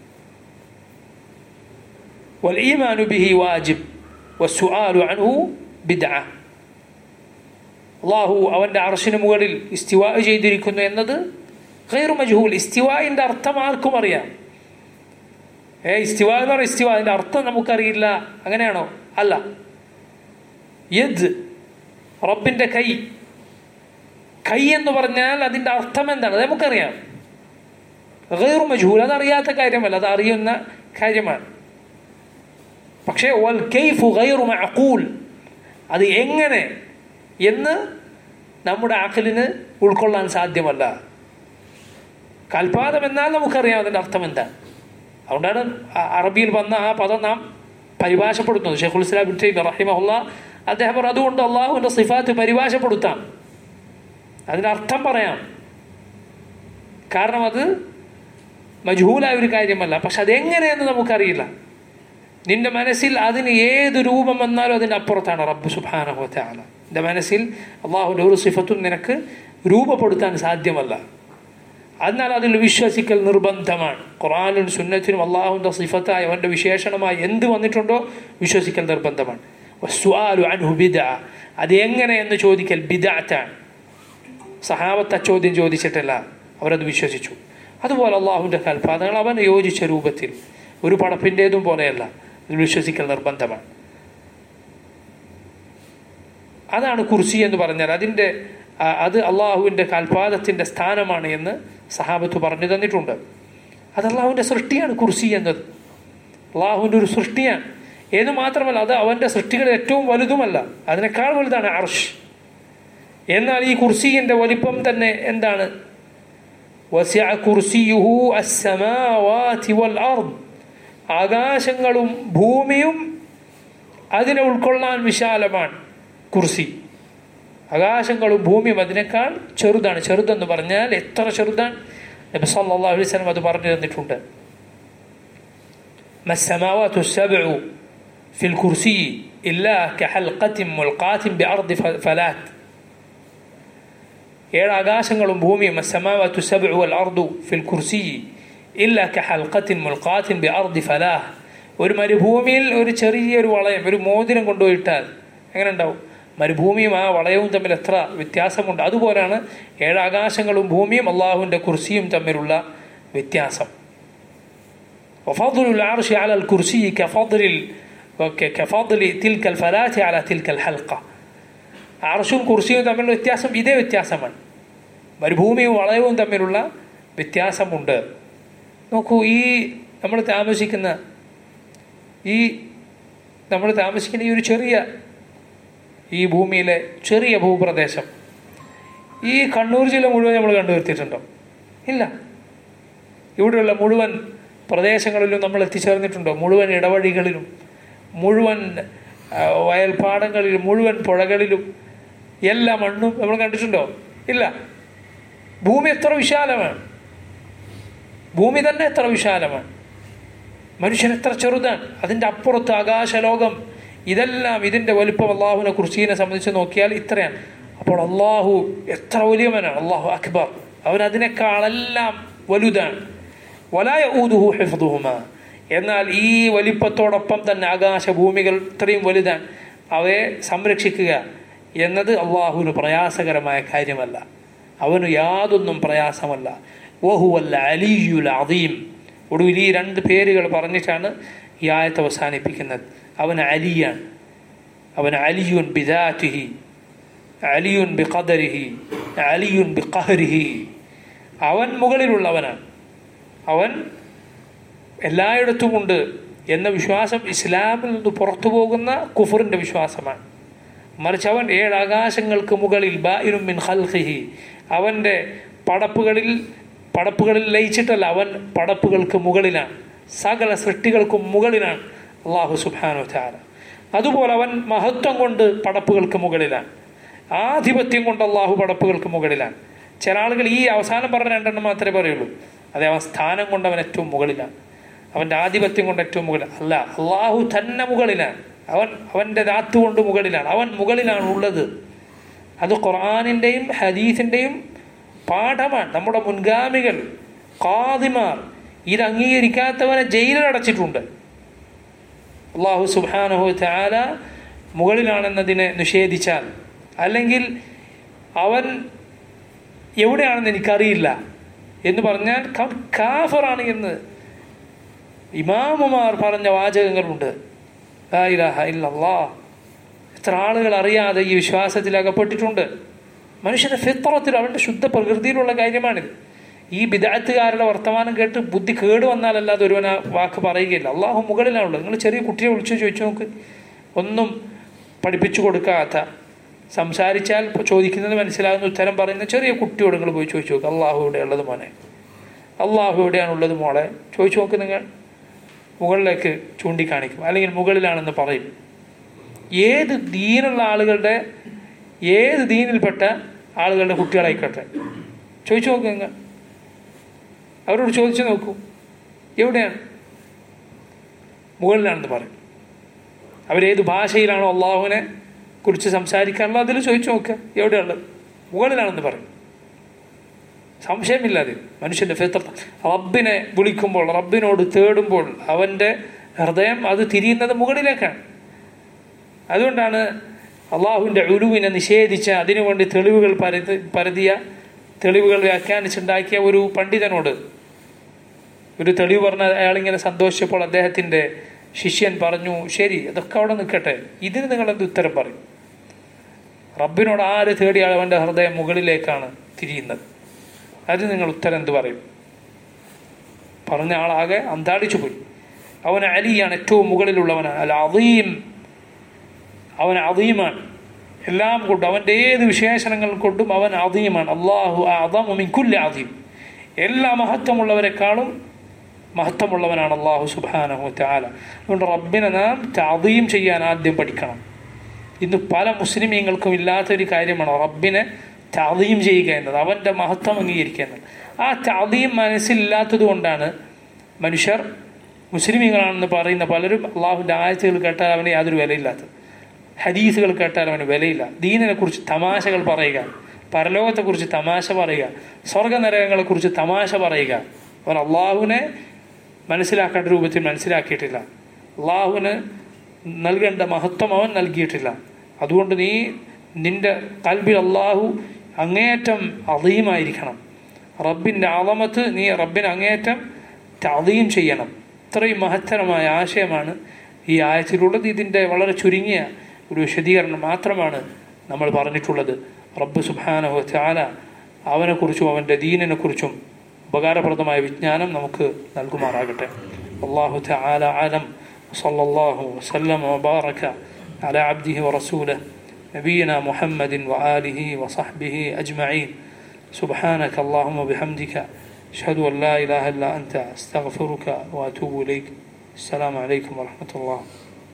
വൽ ഈമാനു ബിഹി വാജിബ് വസ്സുആലു അൻഹു ബിദ്അ. അല്ലാഹു അവൻ്റെ അർശിന് മുകളിൽ ഇസ്തിവാ ചെയ്തിരിക്കുന്നു എന്നത് ഗൈറു മജ്ഹൂൽ. ഇസ്തിവാഇൻ്റെ അർത്ഥം ആർക്കും അറിയാം. ഏ ഇസ്തിവാ എന്ന് പറഞ്ഞാൽ ഇസ്തിവാ, അതിൻ്റെ അർത്ഥം നമുക്കറിയില്ല, അങ്ങനെയാണോ? അല്ല. യദ്, റബ്ബിൻ്റെ കൈ. കൈ എന്ന് പറഞ്ഞാൽ അതിൻ്റെ അർത്ഥം എന്താണ്? അത് നമുക്കറിയാം. ഗൈറു മജ്ഹൂൽ, അതറിയാത്ത കാര്യമല്ല, അത് അറിയുന്ന കാര്യമാണ്. പക്ഷേ വൽ കൈഫു ഗൈറു മഅഖൂൽ, അത് എങ്ങനെ എന്ന് നമ്മുടെ അഖലിന് ഉൾക്കൊള്ളാൻ സാധ്യമല്ല. കാൽപാദം എന്നാൽ നമുക്കറിയാം അതിൻ്റെ അർത്ഥം എന്താണ്. അതുകൊണ്ടാണ് അറബിയിൽ വന്ന ആ പദം നാം പരിഭാഷപ്പെടുത്തുന്നത്. ഷെയ്ഖുൽ ഇസ്ലാം ഇബ്നു തൈമിയ്യ റഹിമഹുല്ലാഹ് അദ്ദേഹം പറഞ്ഞു, അതുകൊണ്ട് അള്ളാഹുവിൻ്റെ സിഫാത്ത് പരിഭാഷപ്പെടുത്താം, അതിൻ്റെ അർത്ഥം പറയാം. കാരണം അത് മജ്ഹൂലായ ഒരു കാര്യമല്ല. പക്ഷെ അതെങ്ങനെയെന്ന് നമുക്കറിയില്ല. നിന്റെ മനസ്സിൽ അതിന് ഏത് രൂപം വന്നാലും അതിൻ്റെ അപ്പുറത്താണ് റബ്ബ് സുബ്ഹാനഹു വ തആല. നിന്റെ മനസ്സിൽ അള്ളാഹുവിൻ്റെ ഒരു സിഫത്തും നിനക്ക് രൂപപ്പെടുത്താൻ സാധ്യമല്ല. അതിനാൽ അതിൽ വിശ്വസിക്കൽ നിർബന്ധമാണ്. ഖുർആനിലും സുന്നത്തിനും അള്ളാഹുവിൻ്റെ സിഫത്തായി അവൻ്റെ വിശേഷണമായി എന്ത് വന്നിട്ടുണ്ടോ വിശ്വസിക്കൽ നിർബന്ധമാണ്. വസ്സുആലു അൻഹു ബിദ്അ, അത് എങ്ങനെയെന്ന് ചോദിക്കൽ ബിദ്അത്താണ്. സഹാബത്ത് ചോദ്യം ചോദിച്ചിട്ടല്ല, അവരത് വിശ്വസിച്ചു. അതുപോലെ അള്ളാഹുവിൻ്റെ കൽപ്പാദങ്ങൾ അവന് യോജിച്ച രൂപത്തിൽ, ഒരു പടപ്പിൻ്റേതും പോലെയല്ല, അതിൽ വിശ്വസിക്കൽ നിർബന്ധമാണ്. അതാണ് കുർസി എന്ന് പറഞ്ഞാൽ. അതിൻ്റെ അത് അള്ളാഹുവിൻ്റെ കാൽപാദത്തിൻ്റെ സ്ഥാനമാണ് എന്ന് സഹാബത്ത് പറഞ്ഞു തന്നിട്ടുണ്ട്. അത് അള്ളാഹുവിൻ്റെ സൃഷ്ടിയാണ് കുർസി എന്നത്. അള്ളാഹുവിൻ്റെ ഒരു സൃഷ്ടിയാണ്. എന്ന് മാത്രമല്ല, അത് അവൻ്റെ സൃഷ്ടികളിൽ ഏറ്റവും വലുതുമല്ല, അതിനേക്കാൾ വലുതാണ് അർഷ്. എന്നാൽ ഈ കുർസിയുടെ വലിപ്പം തന്നെ എന്താണ്? വസിഅ കുർസിയുഹു അസ്സമാവാതി വൽ അർദ്, ആകാശങ്ങളും ഭൂമിയും അതിനെ ഉൾക്കൊള്ളാൻ വിശാലമാണ്. കുർസി, ആകാശങ്ങളും ഭൂമിയും അതിനേക്കാൾ ചെറുതാണ്. ചെറുതെന്ന് പറഞ്ഞാൽ എത്ര ചെറുതാണ്? നബി സല്ലല്ലാഹു അലൈഹി വസല്ലം അത് പറഞ്ഞു തന്നിട്ടുണ്ട്. മസ്സമാവാതു സബ്ഉ ഫിൽ കുർസി ഇല്ലാ കഹൽഖത്തിൻ മുൽഖാത്തിൻ ബിഅർദി ഫലാത്ത്. ഏഴ് ആകാശങ്ങളും ഭൂമിയും അസ്സമാവാതു സബ്ഉ വൽ അർദു ഫിൽ കുർസി ഇല്ലാ കഹൽഖത്തിൻ മുൽഖാത്തിൻ ബിഅർദി ഫലാഹ്. ഒരു മരുഭൂമിയിൽ ഒരു ചെറിയൊരു വളയം, ഒരു മോതിരം കൊണ്ടുപോയിട്ടാൽ എങ്ങനെ ഉണ്ടാവും? മരുഭൂമിയും ആ വളയവും തമ്മിൽ എത്ര വ്യത്യാസമുണ്ട്. അതുപോലെയാണ് ഏഴാകാശങ്ങളും ഭൂമിയും അള്ളാഹുവിൻ്റെ കുർസിയും തമ്മിലുള്ള വ്യത്യാസം. വഫദ്ലുൽ അർശി അലൽ കുർസി കഫദ്ലിൽ കഫദ്ലി തിൽക്കൽ ഫലാത്തി അല തിൽക്കൽ ഹൽഖ. അർശും കുർസിയും തമ്മിലുള്ള വ്യത്യാസം ഇതേ വ്യത്യാസമാണ്. മരുഭൂമിയും വളയവും തമ്മിലുള്ള വ്യത്യാസമുണ്ട്. നോക്കൂ, ഈ നമ്മൾ താമസിക്കുന്ന ഈ നമ്മൾ താമസിക്കുന്ന ഈ ഒരു ചെറിയ ഈ ഭൂമിയിലെ ചെറിയ ഭൂപ്രദേശം, ഈ കണ്ണൂർ ജില്ല മുഴുവൻ നമ്മൾ കണ്ടുവരുത്തിയിട്ടുണ്ടോ? ഇല്ല. ഇവിടെയുള്ള മുഴുവൻ പ്രദേശങ്ങളിലും നമ്മൾ എത്തിച്ചേർന്നിട്ടുണ്ടോ? മുഴുവൻ ഇടവഴികളിലും മുഴുവൻ വയൽപ്പാടങ്ങളിലും മുഴുവൻ പുഴകളിലും എല്ലാ മണ്ണും നമ്മൾ കണ്ടിട്ടുണ്ടോ? ഇല്ല. ഭൂമി എത്ര വിശാലമാണ്! ഭൂമി തന്നെ എത്ര വിശാലമാണ്! മനുഷ്യൻ എത്ര ചെറുതാണ്! അതിൻ്റെ അപ്പുറത്ത് ആകാശലോകം, ഇതെല്ലാം ഇതിൻ്റെ വലുപ്പം അള്ളാഹുവിനെ കുർസീനെ സംബന്ധിച്ച് നോക്കിയാൽ ഇത്രയാണ്. അപ്പോൾ അള്ളാഹു എത്ര വലിയവനാണ്! അള്ളാഹു അക്ബർ, അവൻ അതിനേക്കാളെല്ലാം വലുതാണ്. വലാ യഊദുഹു ഹിഫ്ദുഹുമാ. എന്നാൽ ഈ വലിപ്പത്തോടൊപ്പം തന്നെ ആകാശഭൂമികൾ ഇത്രയും വലുതാണ്. അവയെ സംരക്ഷിക്കുക എന്നത് അള്ളാഹുവിന് പ്രയാസകരമായ കാര്യമല്ല. അവന് യാതൊന്നും പ്രയാസമല്ല. വഹുവൽ അലിയുൽ അദീം. ഒടുവിൽ ഈ രണ്ട് പേരുകൾ പറഞ്ഞിട്ടാണ് ഈ ആയത്ത് അവസാനിപ്പിക്കുന്നത്. അവൻ അലിയാണ്. അവൻ അലിയുൻ ബിദാതിഹി, അലിയുൻ ബിഖദരിഹി, അലിയുൻ ബിഖഹരിഹി. അവൻ മുകളിലുള്ളവനാണ്. അവൻ എല്ലായിടത്തുമുണ്ട് എന്ന വിശ്വാസം ഇസ്ലാമിൽ നിന്ന് പുറത്തു പോകുന്ന കുഫറിൻ്റെ വിശ്വാസമാണ്. മറിച്ച് അവൻ ഏഴാകാശങ്ങൾക്ക് മുകളിൽ ബാഇനും മിൻ ഖൽഖിഹി, അവൻ്റെ പടപ്പുകളിൽ പടപ്പുകളിൽ ലയിച്ചിട്ടല്ല, അവൻ പടപ്പുകൾക്ക് മുകളിലാണ്, സകല സൃഷ്ടികൾക്കും മുകളിലാണ് അള്ളാഹു സുബ്ഹാനഹു വ തആല. അതുപോലെ അവൻ മഹത്വം കൊണ്ട് പടപ്പുകൾക്ക് മുകളിലാണ്, ആധിപത്യം കൊണ്ട് അള്ളാഹു പടപ്പുകൾക്ക് മുകളിലാണ്. ചില ആളുകൾ ഈ അവസാനം പറഞ്ഞ രണ്ടെണ്ണം മാത്രമേ പറയുള്ളൂ. അതെ, അവൻ സ്ഥാനം കൊണ്ട് അവൻ ഏറ്റവും മുകളിലാണ്, അവൻ്റെ ആധിപത്യം കൊണ്ട് ഏറ്റവും മുകളിൽ അല്ല, അള്ളാഹു തന്നെ മുകളിലാണ്. അവൻ അവൻ്റെ ദാത്ത് കൊണ്ട് മുകളിലാണ്, അവൻ മുകളിലാണ് ഉള്ളത്. അത് ഖുർആനിൻ്റെയും ഹദീസിൻ്റെയും പാഠമാണ്. നമ്മുടെ മുൻഗാമികൾ ഖാദിമാർ ഇത് അംഗീകരിക്കാത്തവനെ ജയിലിൽ അടച്ചിട്ടുണ്ട്. അള്ളാഹു സുബ്ഹാനഹു വ തആല മുകളിലാണെന്നതിനെ നിഷേധിച്ചാൽ, അല്ലെങ്കിൽ അവൻ എവിടെയാണെന്ന് എനിക്കറിയില്ല എന്ന് പറഞ്ഞാൽ കാഫിറാണ് എന്ന് ഇമാമുമാർ പറഞ്ഞ വാചകങ്ങളുണ്ട്. ലാ ഇലാഹ ഇല്ലല്ലാഹ്. എത്ര ആളുകൾ അറിയാതെ ഈ വിശ്വാസത്തിൽ അകപ്പെട്ടിട്ടുണ്ട്. മനുഷ്യന്റെ ഫിത്രത്തിൽ, അവൻ്റെ ശുദ്ധ പ്രകൃതിയിലുള്ള കാര്യമാണിത്. ഈ ബിദ്അത്തുകാരുടെ വർത്തമാനം കേട്ട് ബുദ്ധി കേട് വന്നാലല്ലാതെ ഒരുവൻ ആ വാക്ക് പറയുകയില്ല. അള്ളാഹു മുകളിലാണുള്ളത്. നിങ്ങൾ ചെറിയ കുട്ടിയെ വിളിച്ചു ചോദിച്ചു നോക്ക്. ഒന്നും പഠിപ്പിച്ചു കൊടുക്കാത്ത, സംസാരിച്ചാൽ ചോദിക്കുന്നത് മനസ്സിലാകുന്ന ഉത്തരം പറയുന്ന ചെറിയ കുട്ടിയോട് നിങ്ങൾ പോയി ചോദിച്ചു നോക്ക്, അള്ളാഹു എവിടെയുള്ളത് മോനെ, അള്ളാഹു എവിടെയാണുള്ളത് മോളെ, ചോദിച്ചു നോക്ക്. നിങ്ങൾ മുകളിലേക്ക് ചൂണ്ടിക്കാണിക്കും, അല്ലെങ്കിൽ മുകളിലാണെന്ന് പറയും. ഏത് ദീനുള്ള ആളുകളുടെ, ഏത് ദീനിൽപ്പെട്ട ആളുകളുടെ കുട്ടികളായിക്കോട്ടെ, ചോദിച്ചു നോക്ക്. നിങ്ങൾ അവരോട് ചോദിച്ചു നോക്കൂ, എവിടെയാണ്? മുകളിലാണെന്ന് പറയും. അവരേത് ഭാഷയിലാണോ അള്ളാഹുവിനെ കുറിച്ച് സംസാരിക്കാറുള്ളത് അതിൽ ചോദിച്ചു നോക്കുക, എവിടെയുള്ളത്? മുകളിലാണെന്ന് പറയും. സംശയമില്ലാതെ മനുഷ്യൻ്റെ ഫിത്രത്ത്, റബ്ബിനെ വിളിക്കുമ്പോൾ, റബ്ബിനോട് തേടുമ്പോൾ അവൻ്റെ ഹൃദയം അത് തിരിയുന്നത് മുകളിലേക്കാണ്. അതുകൊണ്ടാണ് അള്ളാഹുവിൻ്റെ ഉലുവിനെ നിഷേധിച്ച, അതിനുവേണ്ടി തെളിവുകൾ പരതി പരതിയ തെളിവുകൾ വ്യാഖ്യാനിച്ചുണ്ടാക്കിയ ഒരു പണ്ഡിതനോട് ഒരു തെളിവ് പറഞ്ഞ അയാളിങ്ങനെ സന്തോഷിച്ചപ്പോൾ അദ്ദേഹത്തിൻ്റെ ശിഷ്യൻ പറഞ്ഞു, ശരി, അതൊക്കെ അവിടെ നിൽക്കട്ടെ, ഇതിന് നിങ്ങളെന്ത് ഉത്തരം പറയും? റബ്ബിനോട് ആര് തേടിയാൽ അവൻ്റെ ഹൃദയം മുകളിലേക്കാണ് തിരിയുന്നത്, അത് നിങ്ങൾ ഉത്തരം എന്ത് പറയും? പറഞ്ഞ ആളാകെ അന്താടിച്ചു പോയി. അവൻ അലിയാണ്, ഏറ്റവും മുകളിലുള്ളവനാണ്. അൽ അദീം, അവൻ അദീമാണ് എല്ലാം കൊണ്ടും, അവൻ്റെ ഏത് വിശേഷണങ്ങൾ കൊണ്ടും അവൻ അദീമാണ്. അല്ലാഹു അഅ്ദമു മിൻ കുല്ലി അദീം. എല്ലാ മഹത്വമുള്ളവരെക്കാളും മഹത്വമുള്ളവനാണ് അല്ലാഹു സുബ്ഹാനഹു വ തആല. അതുകൊണ്ട് റബ്ബിനെ നാം തഅദീം ചെയ്യാൻ ആദ്യം പഠിക്കണം. ഇന്ന് പല മുസ്ലിമീങ്ങൾക്കും ഇല്ലാത്തൊരു കാര്യമാണ് റബ്ബിനെ തഅദീം ചെയ്യുക എന്നത്, അവൻ്റെ മഹത്വം അംഗീകരിക്കുക എന്നത്. ആ തഅദീം മനസ്സിലില്ലാത്തത് കൊണ്ടാണ് മനുഷ്യർ മുസ്ലിമീങ്ങളാണെന്ന് പറയുന്ന പലരും അള്ളാഹുവിൻ്റെ ആയത്തുകൾ കേട്ടാൽ അവന് യാതൊരു വിലയില്ലാത്തത്, ഹദീസുകൾ കേട്ടാൽ അവന് വിലയില്ല, ദീനിനെ കുറിച്ച് തമാശകൾ പറയുക, പരലോകത്തെക്കുറിച്ച് തമാശ പറയുക, സ്വർഗനരകങ്ങളെക്കുറിച്ച് തമാശ പറയുക. അവൻ അള്ളാഹുവിനെ മനസ്സിലാക്കേണ്ട രൂപത്തിൽ മനസ്സിലാക്കിയിട്ടില്ല, അള്ളാഹുവിന് നൽകേണ്ട മഹത്വം അവൻ നൽകിയിട്ടില്ല. അതുകൊണ്ട് നീ നിൻ്റെ ഖൽബിൽ അള്ളാഹു അങ്ങേയറ്റം അദീമായിരിക്കണം. റബ്ബിൻ്റെ അളമത്ത് നീ റബ്ബിനെ അങ്ങേയറ്റം തഅദീം ചെയ്യണം. ഇത്രയും മഹത്തരമായ ആശയമാണ് ഈ ആയത്തിലുള്ളത്. ഇതിൻ്റെ വളരെ ചുരുങ്ങിയ ഒരു വിശദീകരണം മാത്രമാണ് നമ്മൾ പറഞ്ഞിട്ടുള്ളത്. റബ്ബ് സുബ്ഹാനഹു വ തആല അവനെക്കുറിച്ചും അവൻ്റെ ദീനിനെക്കുറിച്ചും ഉപകാരപ്രദമായ വിജ്ഞാനം നമുക്ക് നൽകുമാറാകട്ടെ. അല്ലാഹു തആല അലം. സല്ലല്ലാഹു വസല്ലമ വബാറക അലാ അബ്ദിഹി വറസൂലിഹി നബിയിനാ മുഹമ്മദിൻ വആലിഹി വസഹ്ബിഹി അജ്മഈൻ. സുബ്ഹാനക അല്ലാഹുമ്മ ബിഹംദിക അഷ്ഹദു അൻ ലാ ഇലാഹ ഇല്ലാ അൻത അസ്തഗ്ഫിറുക വഅതൂബു ഇലൈക്. അസ്സലാമു അലൈക്കും വറഹ്മത്തുള്ളാഹി.